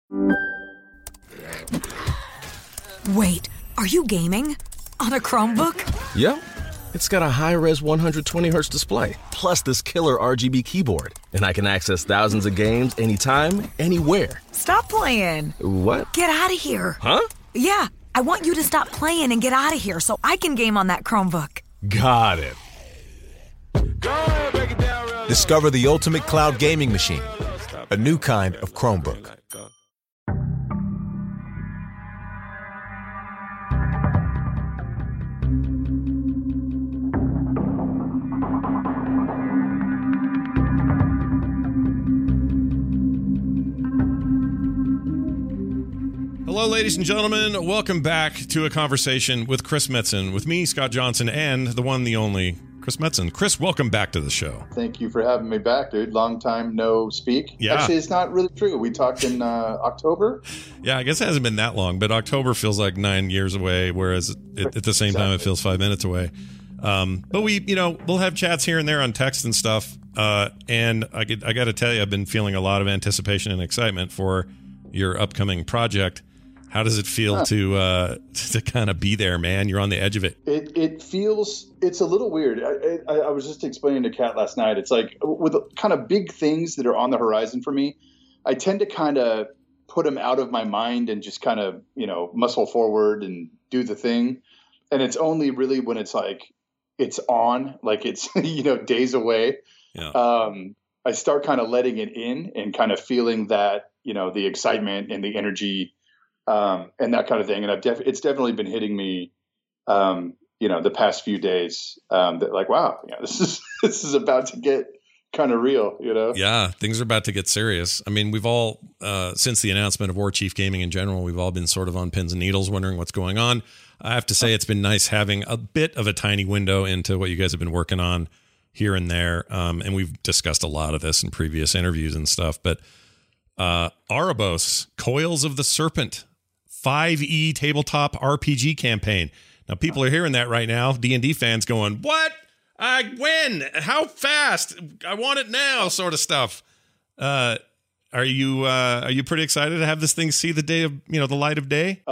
Wait, are you gaming? On a Chromebook? Yep. It's got a high-res 120Hz display, plus this killer RGB keyboard. And I can access thousands of games anytime, anywhere. Stop playing. What? Get out of here. Huh? Yeah, I want you to stop playing and get out of here so I can game on that Chromebook. Got it. Discover the ultimate cloud gaming machine, a new kind of Chromebook. Hello, ladies and gentlemen. Welcome back to a conversation with Chris Metzen, with me, Scott Johnson, and the one, the only, Chris Metzen. Chris, welcome back to the show. Thank you for having me back, dude. Long time no speak. Yeah. Actually, it's not really true. We talked in October. Yeah, I guess it hasn't been that long, but October feels like 9 years away, whereas at the same time it feels 5 minutes away. But we'll have chats here and there on text and stuff. And I got to tell you, I've been feeling a lot of anticipation and excitement for your upcoming project. How does it feel to kind of be there, man? You're on the edge of it. It feels, it's a little weird. I was just explaining to Kat last night. It's like with kind of big things that are on the horizon for me, I tend to kind of put them out of my mind and just kind of, muscle forward and do the thing. And it's only really when it's like, it's on, like it's, days away. Yeah. I start kind of letting it in and kind of feeling that, the excitement and the energy and that kind of thing. And it's definitely been hitting me, the past few days, that like, wow, this is about to get kind of real, Yeah, things are about to get serious. I mean, we've all, since the announcement of War Chief Gaming in general, we've all been sort of on pins and needles wondering what's going on. I have to say it's been nice having a bit of a tiny window into what you guys have been working on here and there. And we've discussed a lot of this in previous interviews and stuff, but Arabos, Coils of the Serpent, 5e tabletop RPG campaign. Now, people are hearing that right now. D&D fans going, what? When? How fast? I want it now, sort of stuff. Are you pretty excited to have this thing see the day of, the light of day?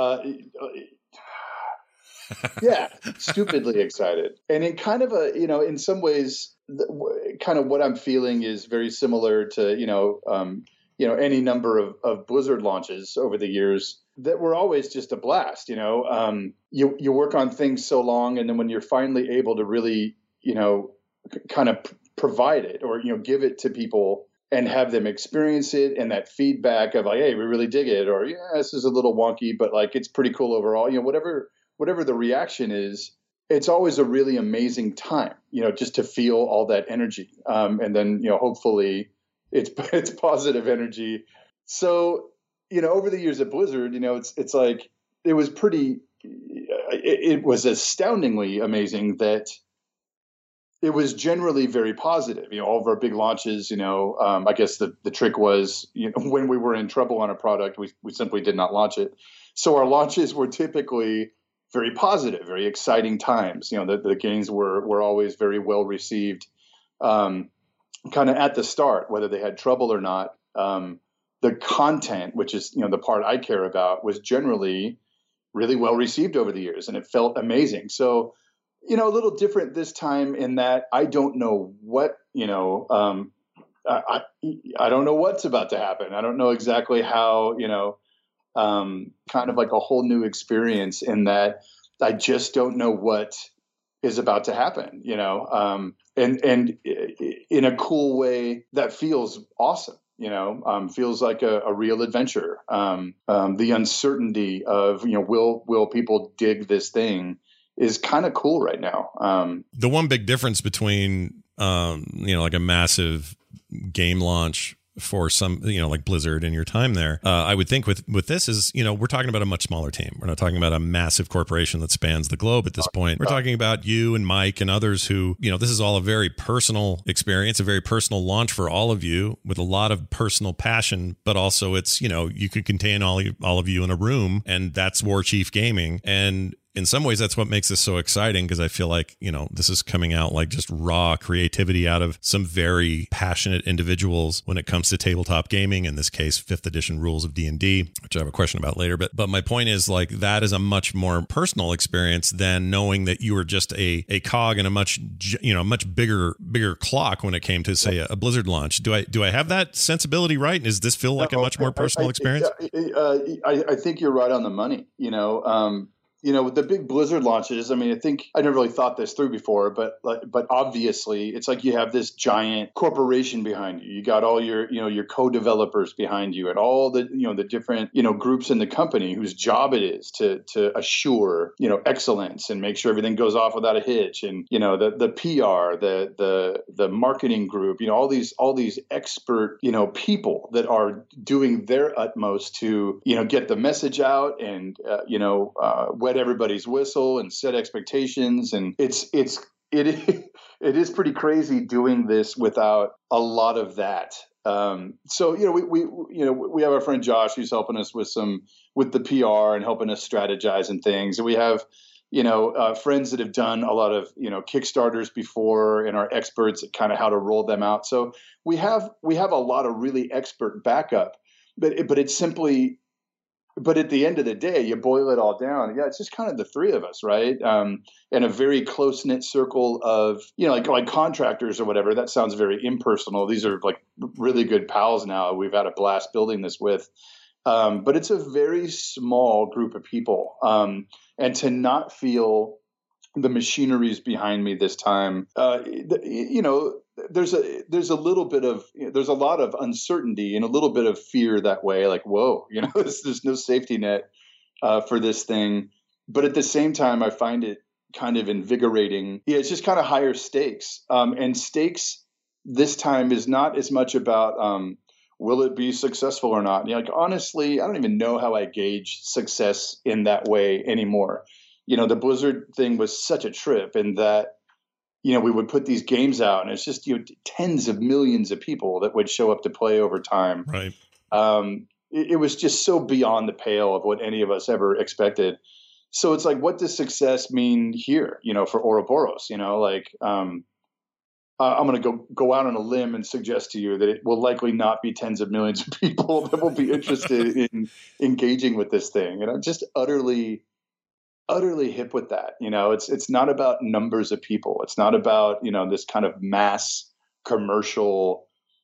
Yeah, stupidly excited. And in kind of in some ways, kind of what I'm feeling is very similar to, any number of Blizzard launches over the years that were always just a blast. You work on things so long, and then when you're finally able to really, kind of provide it or, give it to people and have them experience it, and that feedback of like, hey, we really dig it, or yeah, this is a little wonky, but like it's pretty cool overall. Whatever the reaction is, it's always a really amazing time, just to feel all that energy. And then, hopefully it's positive energy. So, over the years at Blizzard, it's like, it was astoundingly amazing that it was generally very positive. All of our big launches, I guess the trick was, when we were in trouble on a product, we simply did not launch it. So our launches were typically very positive, very exciting times. The games were always very well received, kind of at the start, whether they had trouble or not. The content, which is, the part I care about, was generally really well received over the years, and it felt amazing. So, a little different this time in that I don't know what, I don't know what's about to happen. I don't know exactly how, kind of like a whole new experience in that I just don't know what is about to happen, and in a cool way that feels awesome, feels like a real adventure. The uncertainty of, will people dig this thing is kind of cool right now. The one big difference between, like a massive game launch for some, like Blizzard and your time there, I would think with this is, we're talking about a much smaller team. We're not talking about a massive corporation that spans the globe at this point. We're talking about you and Mike and others who, this is all a very personal experience, a very personal launch for all of you with a lot of personal passion, but also it's, you could contain all of you in a room, and that's War Chief Gaming. And in some ways, that's what makes this so exciting, because I feel like, this is coming out like just raw creativity out of some very passionate individuals when it comes to tabletop gaming, in this case, 5th edition rules of D&D, which I have a question about later. But my point is, like, that is a much more personal experience than knowing that you were just a cog in a much bigger clock when it came to, say, a Blizzard launch. Do I have that sensibility right? Does this feel like a much more personal experience? I think you're right on the money. With the big Blizzard launches, I mean, I think I never really thought this through before, but obviously it's like you have this giant corporation behind you. You got all your co-developers behind you, and all the different groups in the company whose job it is to assure excellence and make sure everything goes off without a hitch. And the PR, the marketing group, all these expert people that are doing their utmost to get the message out and wet everybody's whistle and set expectations. And it is pretty crazy doing this without a lot of that. So we have our friend Josh who's helping us with the PR and helping us strategize and things. And we have friends that have done a lot of Kickstarters before and are experts at kind of how to roll them out. So we have a lot of really expert backup, but it's simply. But at the end of the day, you boil it all down. Yeah, it's just kind of the three of us, right? And a very close-knit circle of, like contractors or whatever. That sounds very impersonal. These are like really good pals now. We've had a blast building this with. But it's a very small group of people. And to not feel the machineries behind me this time, there's a lot of uncertainty and a little bit of fear that way. Like, whoa, there's no safety net for this thing. But at the same time, I find it kind of invigorating. Yeah, it's just kind of higher stakes. And stakes this time is not as much about will it be successful or not. Honestly, I don't even know how I gauge success in that way anymore. The Blizzard thing was such a trip in that, we would put these games out and it's just, tens of millions of people that would show up to play over time. Right. It was just so beyond the pale of what any of us ever expected. So it's like, what does success mean here, for Ouroboros? I'm going to go out on a limb and suggest to you that it will likely not be tens of millions of people that will be interested in engaging with this thing. And I'm just utterly hip with that. It's not about numbers of people. It's not about, this kind of mass commercial,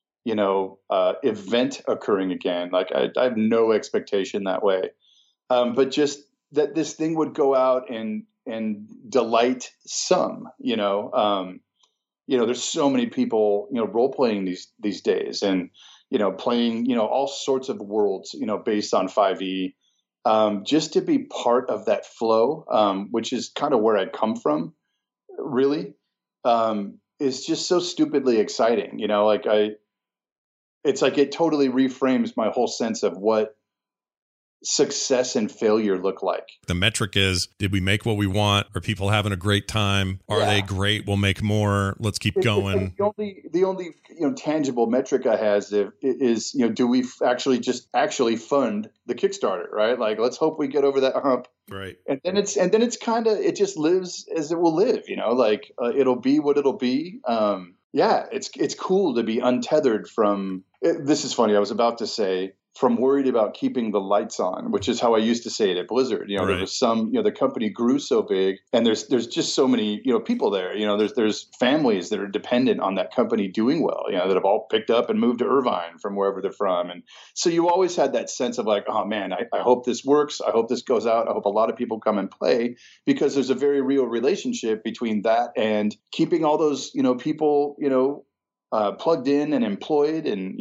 event occurring again. Like I have no expectation that way. But just that this thing would go out and delight some, there's so many people, role playing these days and, playing, all sorts of worlds, based on 5e. Just to be part of that flow, which is kind of where I come from, really, is just so stupidly exciting. It's like it totally reframes my whole sense of what success and failure look like. The metric is, did we make what we want? Are people having a great time? Are they great? We'll make more. Let's keep going. The only tangible metric I have is do we actually fund the Kickstarter, right? Like, let's hope we get over that hump. Right. And then it's kind of, it just lives as it will live, it'll be what it'll be. It's cool to be untethered from this is funny. I was about to say, from worried about keeping the lights on, which is how I used to say it at Blizzard. There was some, the company grew so big and there's just so many, people there, there's families that are dependent on that company doing well, that have all picked up and moved to Irvine from wherever they're from. And so you always had that sense of like, oh man, I hope this works. I hope this goes out. I hope a lot of people come and play, because there's a very real relationship between that and keeping all those, people, plugged in and employed and,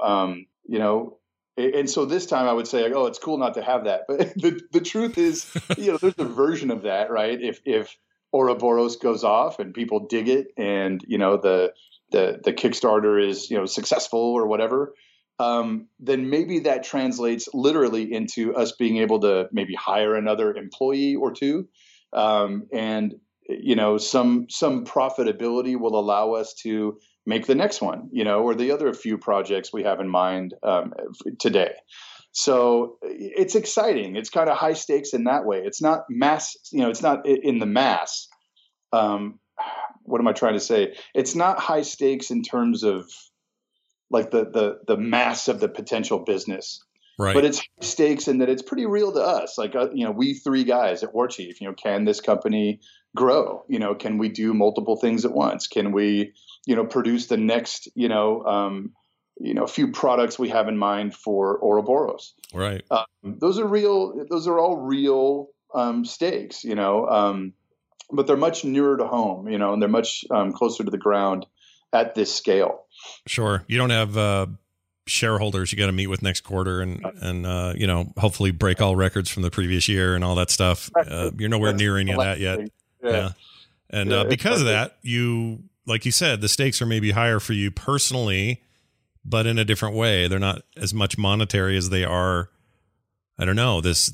and so this time I would say, oh, it's cool not to have that. But the truth is, there's a version of that, right? If Ouroboros goes off and people dig it and, the Kickstarter is, successful or whatever, then maybe that translates literally into us being able to maybe hire another employee or two. And, some profitability will allow us to make the next one, or the other few projects we have in mind today. So it's exciting. It's kind of high stakes in that way. It's not mass, it's not in the mass. What am I trying to say? It's not high stakes in terms of like the mass of the potential business, right? But it's high stakes in that it's pretty real to us. Like, we three guys at War Chief, can this company grow? Can we do multiple things at once? Can we, produce the next, few products we have in mind for Ouroboros? Right. Those are real. Those are all real stakes, but they're much nearer to home, and they're much closer to the ground at this scale. Sure. You don't have shareholders you got to meet with next quarter and hopefully break all records from the previous year and all that stuff. You're nowhere near any of that yet. Yeah. And because of that, like you said, the stakes are maybe higher for you personally, but in a different way. They're not as much monetary as they are. I don't know, this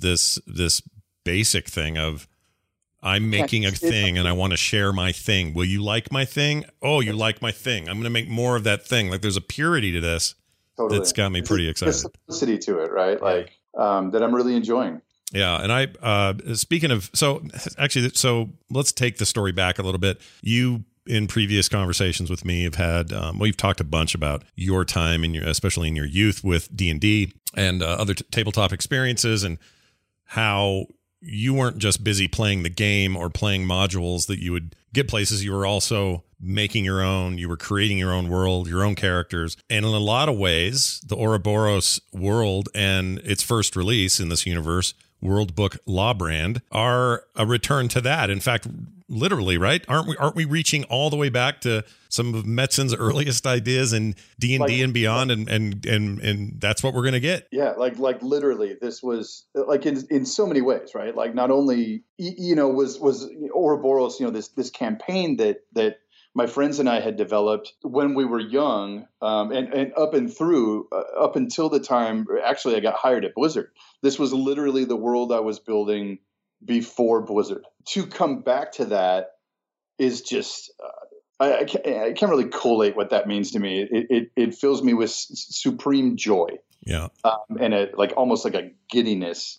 basic thing of, I'm making a thing and I want to share my thing. Will you like my thing? Oh, you like my thing. I'm going to make more of that thing. Like, there's a purity to this that's got me pretty excited. There's simplicity to it, right? Like, that I'm really enjoying. Yeah. And speaking of, so let's take the story back a little bit. You, in previous conversations with me, have had, we've talked a bunch about your time especially in your youth with D&D and other tabletop experiences, and how you weren't just busy playing the game or playing modules that you would get places. You were also making your own, you were creating your own world, your own characters. And in a lot of ways, the Ouroboros world and its first release in this universe, World Book Lawbrand, are a return to that. In fact, literally, right? Aren't we reaching all the way back to some of Metzen's earliest ideas in D&D and beyond, and that's what we're going to get? Yeah, like literally, this was like in so many ways, right? Like, not only was Ouroboros, this campaign that my friends and I had developed when we were young, and up until the time actually I got hired at Blizzard. This was literally the world I was building before Blizzard. To come back to that is just I can't really collate what that means to me. It fills me with supreme joy. Yeah. And almost like a giddiness,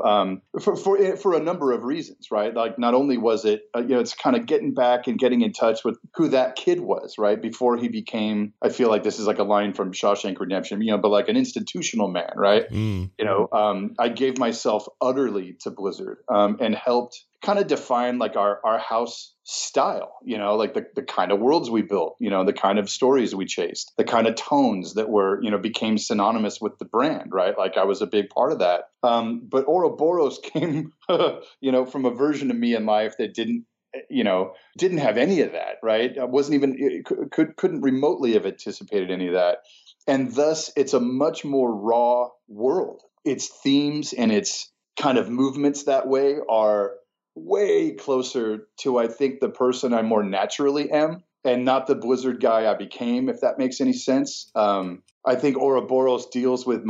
for a number of reasons, right? Like, not only was it, it's kind of getting back and getting in touch with who that kid was, right? Before he became, I feel like this is like a line from Shawshank Redemption, but like an institutional man, right? I gave myself utterly to Blizzard, and helped kind of define like our house style, like the kind of worlds we built, the kind of stories we chased, the kind of tones that were, became synonymous with the brand, right? Like, I was a big part of that. But Ouroboros came, from a version of me in life that didn't have any of that, right? I wasn't even, couldn't remotely have anticipated any of that. And thus it's a much more raw world. Its themes and its kind of movements that way are way closer to, I think, the person I more naturally am, and not the Blizzard guy I became, if that makes any sense. I think Ouroboros deals with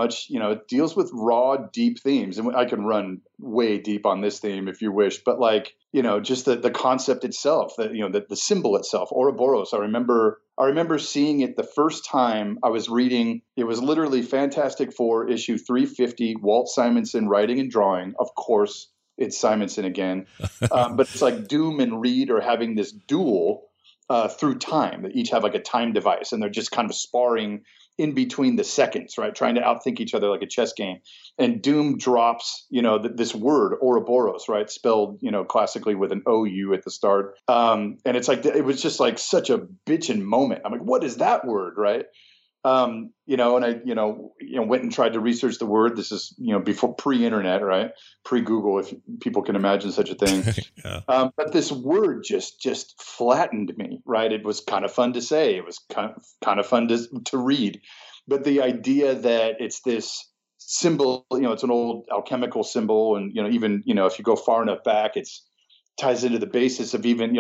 raw, deep themes, and I can run way deep on this theme if you wish, but like, just the concept itself, the symbol itself, Ouroboros. I remember seeing it the first time I was reading. It was literally Fantastic Four issue 350, Walt Simonson writing and drawing, of course. It's Simonson again. But it's like Doom and Reed are having this duel through time. They each have like a time device, and they're just kind of sparring in between the seconds, right? Trying to outthink each other like a chess game. And Doom drops, this word, Ouroboros, right? Spelled, classically with an OU at the start. And it's like, it was just like such a bitchin' moment. I'm like, what is that word, right? And I, went and tried to research the word. This is, before pre-internet, right? Pre-Google, if people can imagine such a thing. Yeah. But this word just flattened me, right? It was kind of fun to say. It was kind of fun to read. But the idea that it's this symbol, it's an old alchemical symbol. And, even, if you go far enough back, it's ties into the basis of even,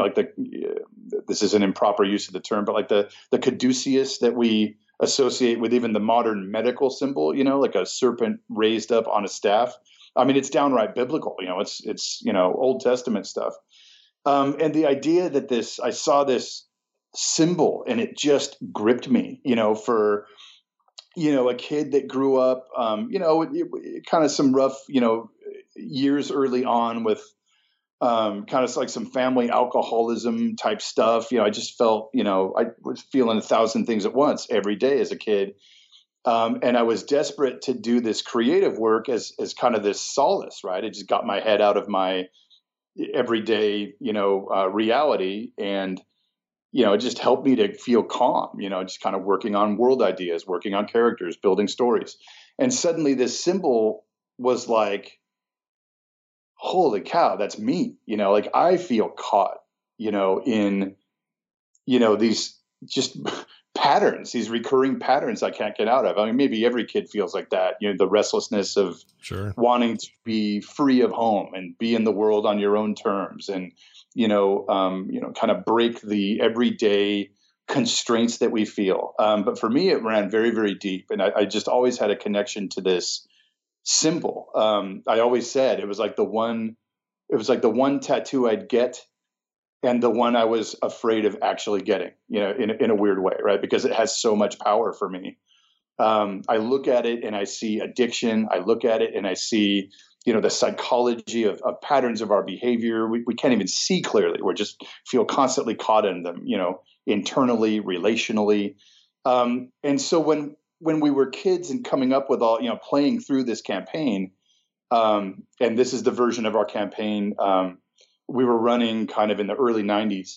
this is an improper use of the term, but like the caduceus that we associate with even the modern medical symbol, like a serpent raised up on a staff. I mean, it's downright biblical, it's Old Testament stuff. And the idea that I saw this symbol and it just gripped me, for a kid that grew up, kind of some rough, years early on with kind of like some family alcoholism type stuff. I just felt, I was feeling 1,000 things at once every day as a kid. And I was desperate to do this creative work as kind of this solace, right? It just got my head out of my everyday, reality. And, it just helped me to feel calm, just kind of working on world ideas, working on characters, building stories. And suddenly this symbol was like, holy cow, that's me. Like I feel caught, in, these just patterns, these recurring patterns I can't get out of. I mean, maybe every kid feels like that, the restlessness of wanting to be free of home and be in the world on your own terms and, kind of break the everyday constraints that we feel. But for me, it ran very, very deep. And I just always had a connection to this symbol. I always said it was like the one tattoo I'd get and the one I was afraid of actually getting, in a weird way, right? Because it has so much power for me. I look at it and I see addiction. I look at it and I see, the psychology of patterns of our behavior. We can't even see clearly. We just feel constantly caught in them, internally, relationally. And so when we were kids and coming up with all, playing through this campaign, and this is the version of our campaign, we were running kind of in the early 90s.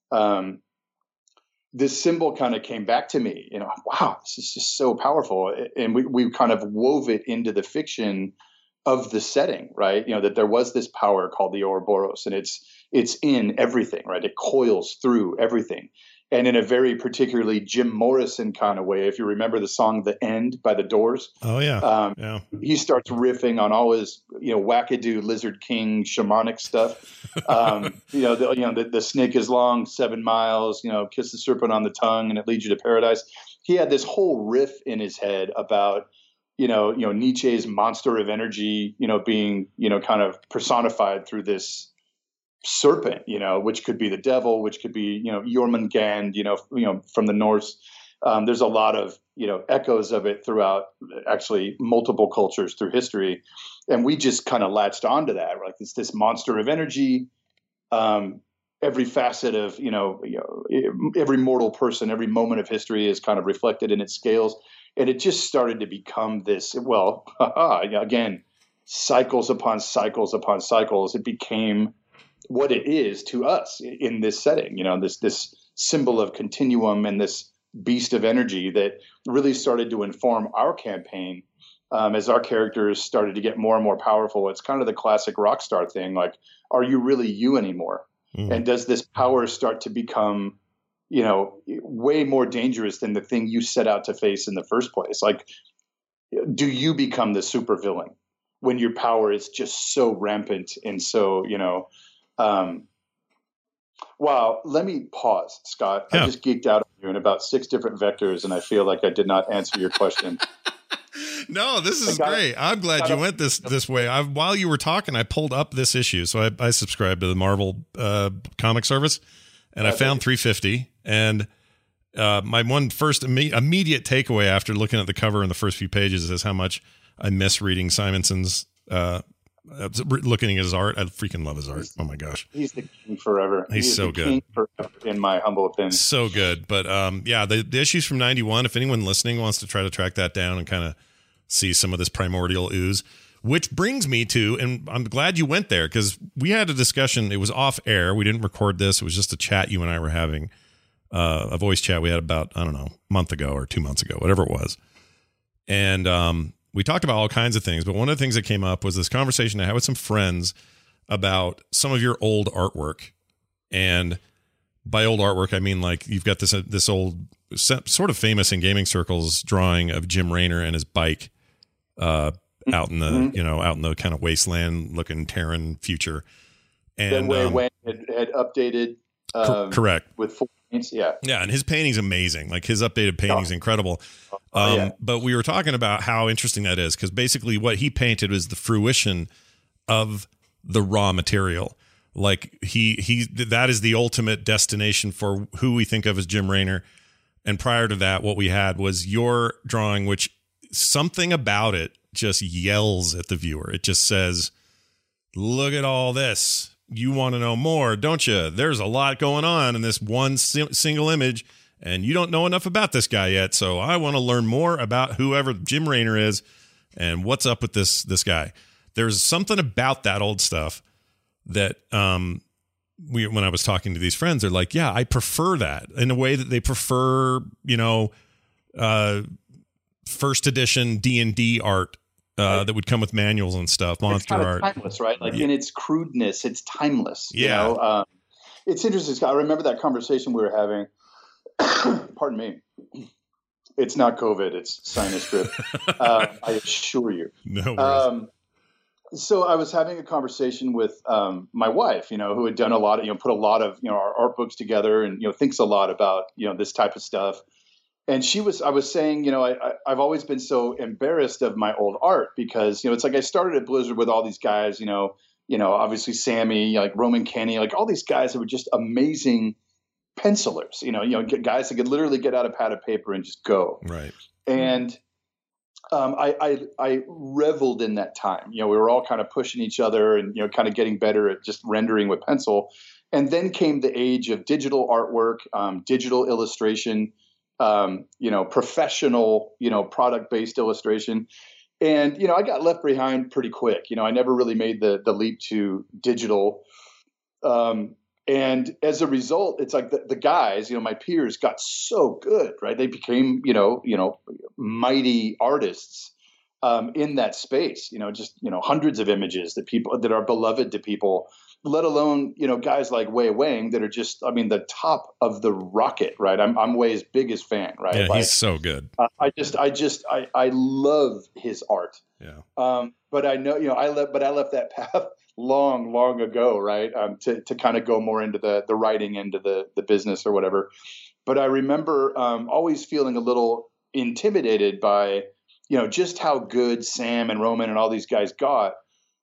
This symbol kind of came back to me, wow, this is just so powerful. And we kind of wove it into the fiction of the setting, right? That there was this power called the Ouroboros, and it's in everything, right? It coils through everything. And in a very particularly Jim Morrison kind of way, if you remember the song "The End" by The Doors. Oh yeah, yeah. He starts riffing on all his, wackadoo Lizard King shamanic stuff. The snake is long 7 miles. Kiss the serpent on the tongue, and it leads you to paradise. He had this whole riff in his head about, Nietzsche's monster of energy, being, kind of personified through this serpent, which could be the devil, which could be, Jormungand, from the Norse. There's a lot of, echoes of it throughout actually multiple cultures through history. And we just kind of latched onto that, like this monster of energy. Every facet of, every mortal person, every moment of history is kind of reflected in its scales. And it just started to become this, again, cycles upon cycles upon cycles. It became what it is to us in this setting, this symbol of continuum and this beast of energy that really started to inform our campaign as our characters started to get more and more powerful. It's kind of the classic rock star thing. Like, are you really you anymore? Mm. And does this power start to become, way more dangerous than the thing you set out to face in the first place? Like, do you become the supervillain when your power is just so rampant and so, wow. Let me pause, Scott. Yeah. I just geeked out on you in about 6 different vectors, and I feel like I did not answer your question. No, this is great. I'm glad you went this way. While you were talking, I pulled up this issue. So I subscribed to the Marvel comic service, and I found 350. And my first immediate takeaway after looking at the cover in the first few pages is how much I miss reading Simonson's looking at his art. I freaking love his art. Oh my gosh. He's the king forever. He's so good. King forever, in my humble opinion. So good. But the issues from 91, if anyone listening wants to try to track that down and kind of see some of this primordial ooze, which brings me to, and I'm glad you went there because we had a discussion. It was off air. We didn't record this. It was just a chat you and I were having, a voice chat we had about, I don't know, a month ago or 2 months ago, whatever it was. And, we talked about all kinds of things, but one of the things that came up was this conversation I had with some friends about some of your old artwork. And by old artwork, I mean, like, you've got this old, sort of famous in gaming circles drawing of Jim Raynor and his bike out in the kind of wasteland looking Terran future. And Wayne had updated. Correct. With 4 paints. Yeah. Yeah. And his painting's amazing. Like, his updated painting's incredible. But we were talking about how interesting that is, because basically what he painted was the fruition of the raw material. Like, that is the ultimate destination for who we think of as Jim Raynor. And prior to that, what we had was your drawing, which something about it just yells at the viewer. It just says, look at all this. You want to know more, don't you? There's a lot going on in this one single image, and you don't know enough about this guy yet. So I want to learn more about whoever Jim Raynor is and what's up with this guy. There's something about that old stuff that when I was talking to these friends, they're like, yeah, I prefer that in a way that they prefer, first edition D&D art that would come with manuals and stuff, monster art. Timeless, right? Like in its crudeness, it's timeless. Yeah. It's interesting, Scott. I remember that conversation we were having. Pardon me. It's not COVID. It's sinus drip. I assure you. No worries. So I was having a conversation with my wife, who had done a lot of, put a lot of, our art books together and, thinks a lot about, this type of stuff. And I was saying, I've always been so embarrassed of my old art because, it's like I started at Blizzard with all these guys, obviously Sammy, like Roman Kenny, like all these guys that were just amazing pencilers, guys that could literally get out a pad of paper and just go. Right. And I reveled in that time. We were all kind of pushing each other and, kind of getting better at just rendering with pencil. And then came the age of digital artwork, digital illustration, professional, product-based illustration. And, I got left behind pretty quick. I never really made the leap to digital. And as a result, it's like the guys, my peers got so good, right? They became, mighty artists in that space, just, hundreds of images that are beloved to people, let alone, guys like Wei Wang that are just, the top of the rocket, right? I'm Wei's biggest fan, right? Yeah, like, he's so good. I love his art. Yeah. But I know, I left that path long ago, right? To kind of go more into the writing into the business or whatever. But I remember always feeling a little intimidated by, just how good Sam and Roman and all these guys got.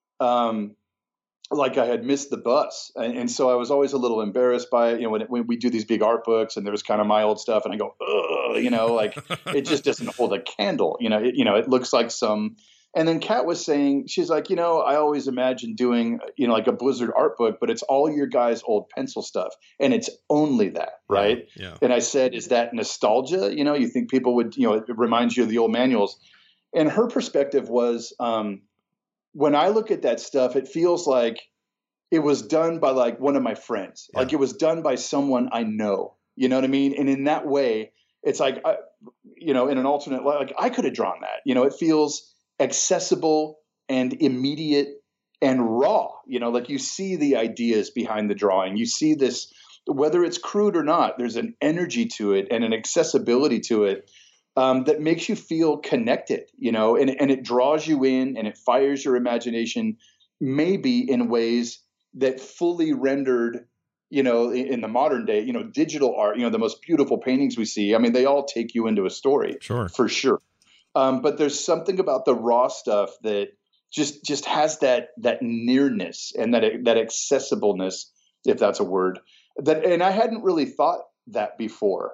Like I had missed the bus. And so I was always a little embarrassed by it, when we do these big art books and there was kind of my old stuff and I go, ugh, like it just doesn't hold a candle, it looks like some. And then Kat was saying, she's like, I always imagined doing, like a Blizzard art book, but it's all your guys' old pencil stuff. And it's only that, right? Yeah. And I said, is that nostalgia? You think people would, it reminds you of the old manuals. And her perspective was, when I look at that stuff, it feels like it was done by like one of my friends. Yeah. Like it was done by someone I know, you know what I mean? And in that way, it's like, in an alternate, like I could have drawn that, it feels accessible and immediate and raw, like you see the ideas behind the drawing. You see this, whether it's crude or not, there's an energy to it and an accessibility to it that makes you feel connected, and it draws you in and it fires your imagination, maybe in ways that fully rendered, in the modern day, digital art, the most beautiful paintings we see. They all take you into a story, sure, for sure. But there's something about the raw stuff that just has that nearness and that accessibleness, if that's a word, and I hadn't really thought that before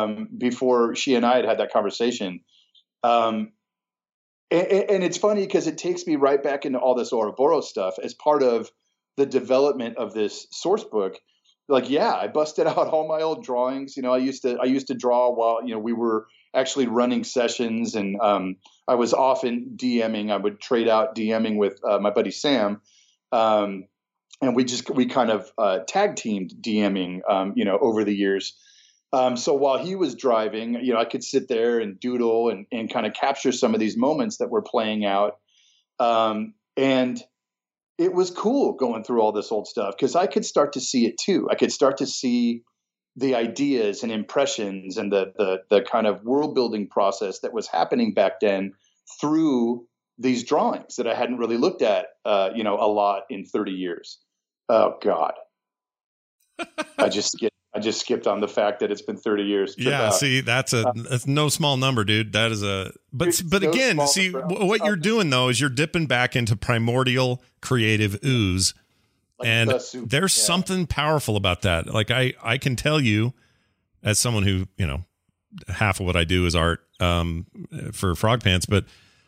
she and I had that conversation. And it's funny because it takes me right back into all this Ouroboros stuff as part of the development of this source book. Like, yeah, I busted out all my old drawings. I used to draw while, we were actually running sessions, and I was often DMing. I would trade out DMing with my buddy Sam. And we kind of tag teamed DMing, over the years. So while he was driving, I could sit there and doodle and kind of capture some of these moments that were playing out. And it was cool going through all this old stuff because I could start to see it too. I could start to see the ideas and impressions and the kind of world building process that was happening back then through these drawings that I hadn't really looked at, a lot in 30 years. Oh God. I just skipped on the fact that it's been 30 years. Yeah. See, that's no small number, dude. That is but again, see what you're doing though, is you're dipping back into primordial creative ooze. Like and there's something powerful about that. Like I can tell you as someone who, half of what I do is art for Frog Pants, but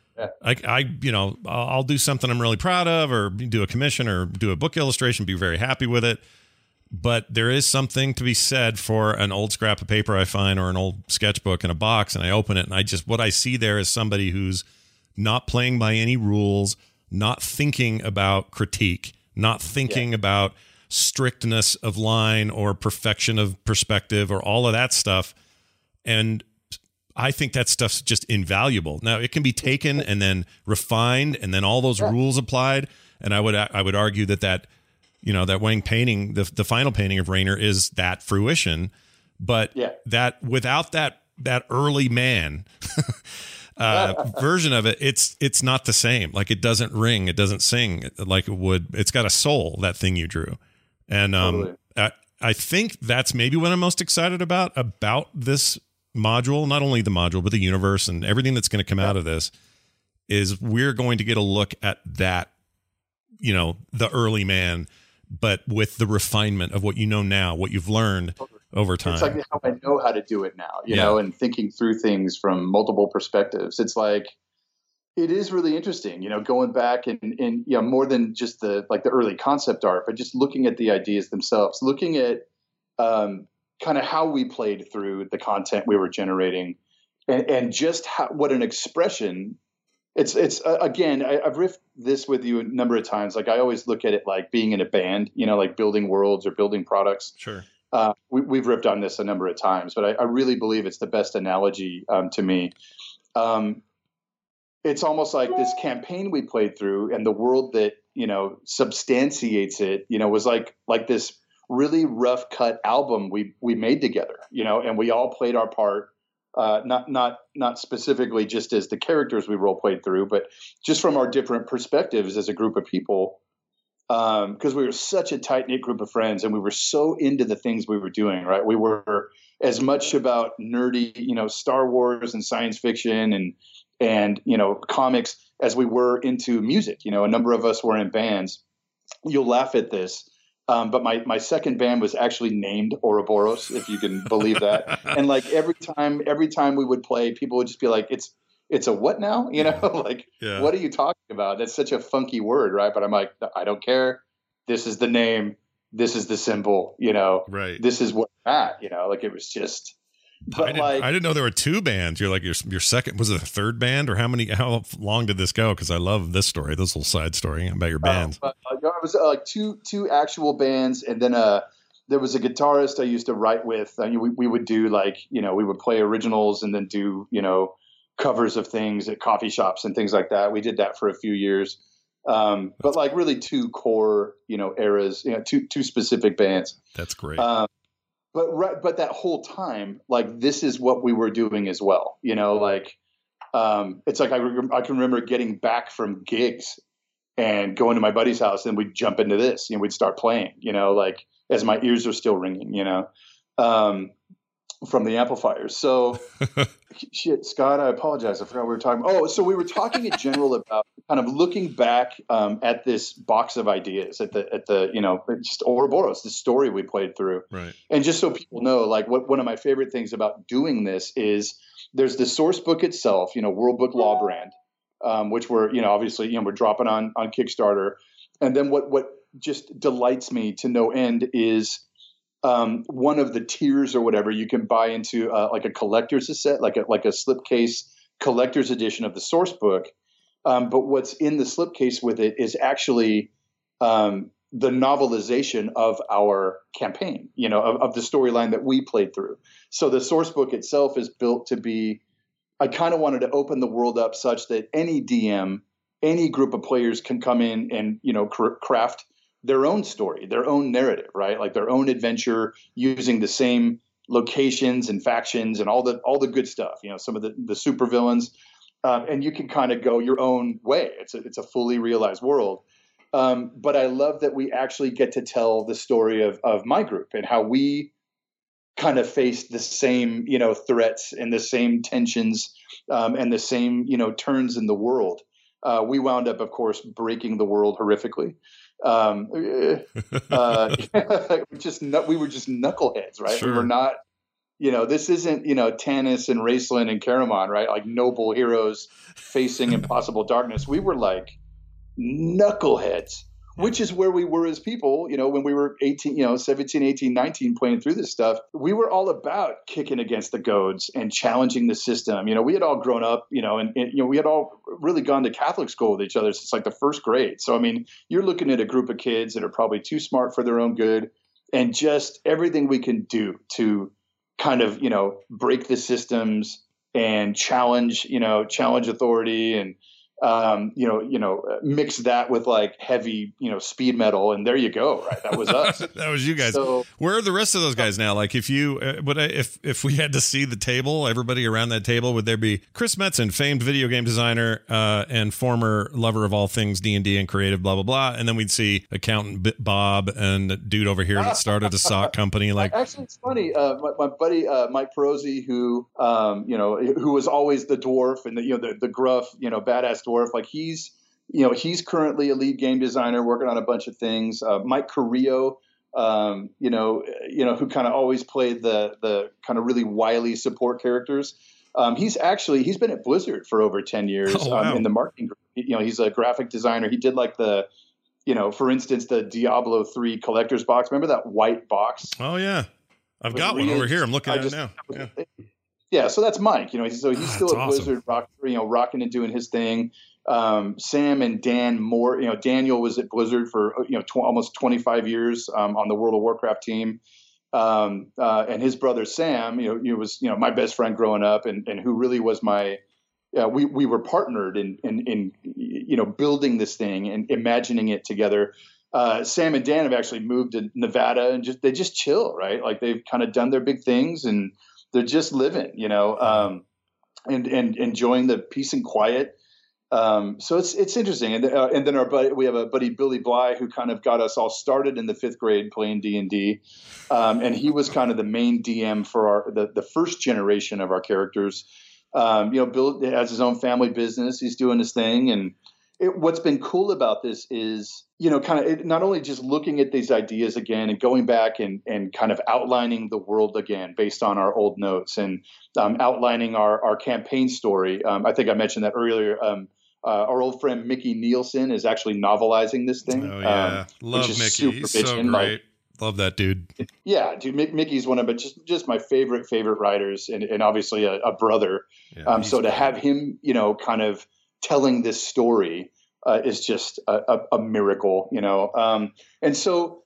I'll do something I'm really proud of, or do a commission or do a book illustration, be very happy with it. But there is something to be said for an old scrap of paper I find, or an old sketchbook in a box, and I open it, and what I see there is somebody who's not playing by any rules, not thinking about critique, not thinking about strictness of line or perfection of perspective or all of that stuff. And I think that stuff's just invaluable. Now, it can be taken and then refined and then all those rules applied. And I would argue that Wang painting, the final painting of Rainer, is that fruition. But that without that early man version of it, it's not the same. Like, it doesn't ring, it doesn't sing like it would. It's got a soul, that thing you drew. And totally. I think that's maybe what I'm most excited about this module, not only the module, but the universe and everything that's going to come out of this, is we're going to get a look at that, the early man, but with the refinement of what you know now, what you've learned over time. It's like how I know how to do it now, you know, and thinking through things from multiple perspectives. It's like, it is really interesting, going back and more than just the early concept art, but just looking at the ideas themselves, looking at kind of how we played through the content we were generating, and just what an expression. It's again, I've riffed this with you a number of times. Like, I always look at it like being in a band, like building worlds or building products. Sure. We've ripped on this a number of times, but I really believe it's the best analogy to me. It's almost like this campaign we played through, and the world that, substantiates it, was like this really rough cut album we made together, and we all played our part, not specifically just as the characters we role played through, but just from our different perspectives as a group of people. Because we were such a tight knit group of friends, and we were so into the things we were doing, right? We were as much about nerdy, Star Wars and science fiction and comics as we were into music. A number of us were in bands. You'll laugh at this. But my second band was actually named Ouroboros, if you can believe that. And like every time we would play, people would just be like, it's a what now? What are you talking about? That's such a funky word, right? But I'm like, I don't care. This is the name. This is the symbol, right. This is what I'm at, it was just, but I didn't know there were two bands. You're like, your second, was it a third band, or how long did this go? Cause I love this story, this little side story about your bands. It was like two actual bands. And then, there was a guitarist I used to write with. We would do we would play originals and then do, covers of things at coffee shops and things like that. We did that for a few years. But like really two core, eras, two specific bands. That's great. But that whole time, like, this is what we were doing as well. It's like I can remember getting back from gigs and going to my buddy's house, and we'd jump into this, we'd start playing, as my ears are still ringing, from the amplifiers. So shit, Scott, I apologize. I forgot what we were talking about. Oh, so we were talking in general about kind of looking back at this box of ideas, at the just Ouroboros, the story we played through. Right. And just so people know, like, one of my favorite things about doing this is there's the source book itself, World Book Law Brand, which we're, obviously, we're dropping on Kickstarter. And then what just delights me to no end is one of the tiers or whatever you can buy into, like a collector's set, like a slipcase collector's edition of the source book. But what's in the slipcase with it is actually the novelization of our campaign, of the storyline that we played through. So the source book itself is built to be, I kind of wanted to open the world up such that any DM, any group of players can come in and, craft their own story, their own narrative, right? Like their own adventure using the same locations and factions and all the good stuff, some of the supervillains. And you can kind of go your own way. It's a fully realized world. But I love that we actually get to tell the story of my group and how we kind of faced the same, threats and the same tensions and the same, turns in the world. We wound up, of course, breaking the world horrifically. We were just knuckleheads, right? Sure. We were not this isn't, Tanis and Raceland and Caramon, right? Like noble heroes facing impossible darkness. We were like knuckleheads, which is where we were as people, when we were 18, 17, 18, 19, playing through this stuff. We were all about kicking against the goads and challenging the system. We had all grown up, and we had all really gone to Catholic school with each other since like the first grade. So, I mean, you're looking at a group of kids that are probably too smart for their own good, and just everything we can do to kind of, break the systems and challenge authority and, mix that with like heavy, speed metal, and there you go. Right. That was us. That was you guys. So, where are the rest of those guys now? Like if we had to see the table, everybody around that table, would there be Chris Metzen, famed video game designer, and former lover of all things D&D and creative, blah, blah, blah. And then we'd see accountant Bob and a dude over here that started a sock company. Like, actually, it's funny. My buddy, Mike Perosi, who was always the dwarf and the gruff, badass dwarf, like he's currently a lead game designer working on a bunch of things. Mike Carrillo, who kind of always played the kind of really wily support characters. He's been at Blizzard for over 10 years. Oh, wow. In the marketing group. He's a graphic designer. He did like for instance, the Diablo 3 collector's box. Remember that white box? Oh yeah. I've got one over here. I'm looking at it now. Yeah. So that's Mike, he's still at awesome. Blizzard, rocking and doing his thing. Sam and Dan Moore, Daniel was at Blizzard for, almost 25 years, on the World of Warcraft team. And his brother, Sam, he was, my best friend growing up and who really was we were partnered in building this thing and imagining it together. Sam and Dan have actually moved to Nevada and they just chill, right? Like they've kind of done their big things and they're just living, and enjoying the peace and quiet. So it's interesting. And then we have a buddy, Billy Bly, who kind of got us all started in the 5th grade playing D&D. And he was kind of the main DM for the first generation of our characters. Bill has his own family business. He's doing his thing. And what's been cool about this is, not only just looking at these ideas again and going back and kind of outlining the world again based on our old notes and outlining our campaign story. I think I mentioned that earlier. Our old friend Mickey Nielsen is actually novelizing this thing. Oh yeah, love Mickey. He's so great. Love that dude. Yeah, dude. Mickey's one of just my favorite writers, and obviously a brother. Yeah, so to have him, kind of telling this story is just a miracle, and so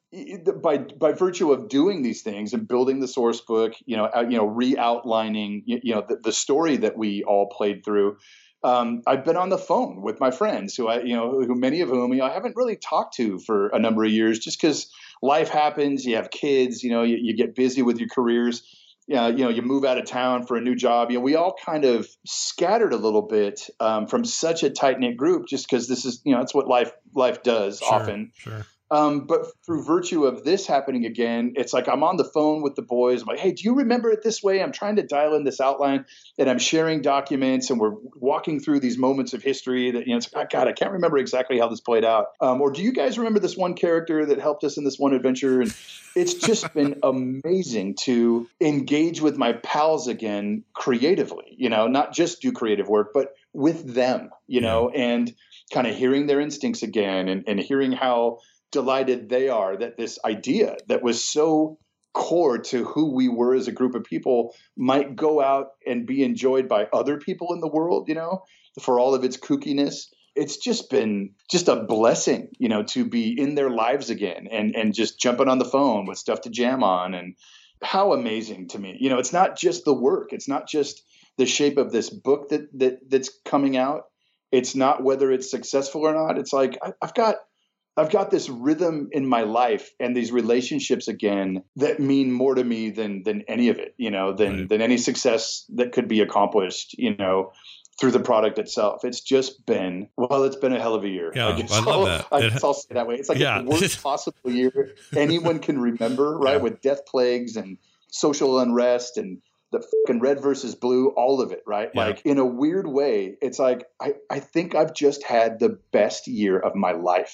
by virtue of doing these things and building the source book, re-outlining, the story that we all played through. I've been on the phone with my friends who many of whom I haven't really talked to for a number of years, just because life happens. You have kids, you get busy with your careers. You move out of town for a new job. We all kind of scattered a little bit from such a tight knit group, just because this is, it's what life does often. Sure. But through virtue of this happening again, it's like I'm on the phone with the boys. I'm like, hey, do you remember it this way? I'm trying to dial in this outline, and I'm sharing documents, and we're walking through these moments of history that, it's like, oh, God, I can't remember exactly how this played out. Or do you guys remember this one character that helped us in this one adventure? And it's just been amazing to engage with my pals again creatively, not just do creative work, but with them, and kind of hearing their instincts again and hearing how delighted they are that this idea that was so core to who we were as a group of people might go out and be enjoyed by other people in the world, for all of its kookiness. It's just been a blessing, to be in their lives again and just jumping on the phone with stuff to jam on. And how amazing to me, it's not just the work. It's not just the shape of this book that's coming out. It's not whether it's successful or not. It's like, I've got this rhythm in my life and these relationships again that mean more to me than any of it, than any success that could be accomplished, through the product itself. It's just been, it's been a hell of a year. Yeah, I love that. I'll say it that way. It's like the worst possible year anyone can remember, right? Yeah. With death plagues and social unrest and the fucking red versus blue, all of it, right? Yeah. Like in a weird way, it's like, I think I've just had the best year of my life.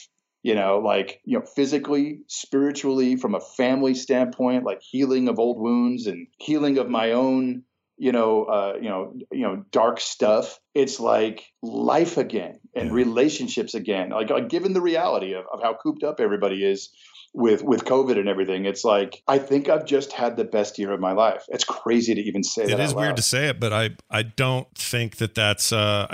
like, physically, spiritually, from a family standpoint, like healing of old wounds and healing of my own, dark stuff. It's like life again and relationships again. Like given the reality of how cooped up everybody is with COVID and everything, it's like, I think I've just had the best year of my life. It's crazy to even say that. It is out loud. weird to say it, but I don't think that's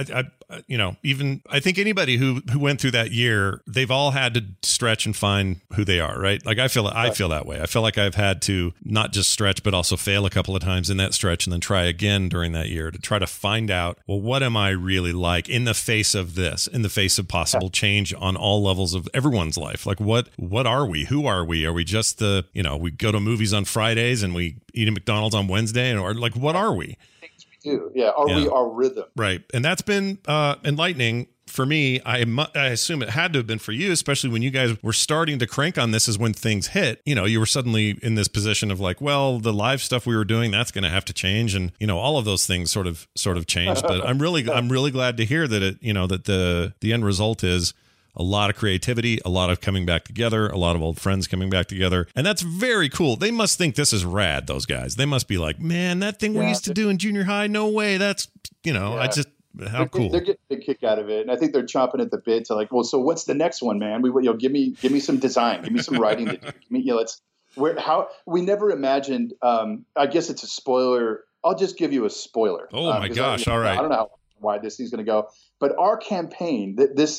I think anybody who went through that year, they've all had to stretch and find who they are, right? Like I feel that way. I feel like I've had to not just stretch, but also fail a couple of times in that stretch and then try again during that year to try to find out, well, what am I really like in the face of this, in the face of possible change on all levels of everyone's life? Like what are we? Who are we? Are we just we go to movies on Fridays and we eat at McDonald's on Wednesday? Or like, what are we? Do. Yeah. Are we our rhythm? Right. And that's been enlightening for me. I assume it had to have been for you, especially when you guys were starting to crank on this is when things hit. You were suddenly in this position of like, well, the live stuff we were doing, that's going to have to change. And, all of those things sort of changed. But I'm really glad to hear that that the end result is a lot of creativity, a lot of coming back together, a lot of old friends coming back together. And that's very cool. They must think this is rad, those guys. They must be like, man, that thing we used to do in junior high, no way. That's, how cool. They're getting a kick out of it. And I think they're chomping at the bit to like, well, so what's the next one, man? Give me some design, give me some writing to do. We never imagined, I guess it's a spoiler. I'll just give you a spoiler. Oh my gosh. All right. I don't know why this thing's going to go, but our campaign,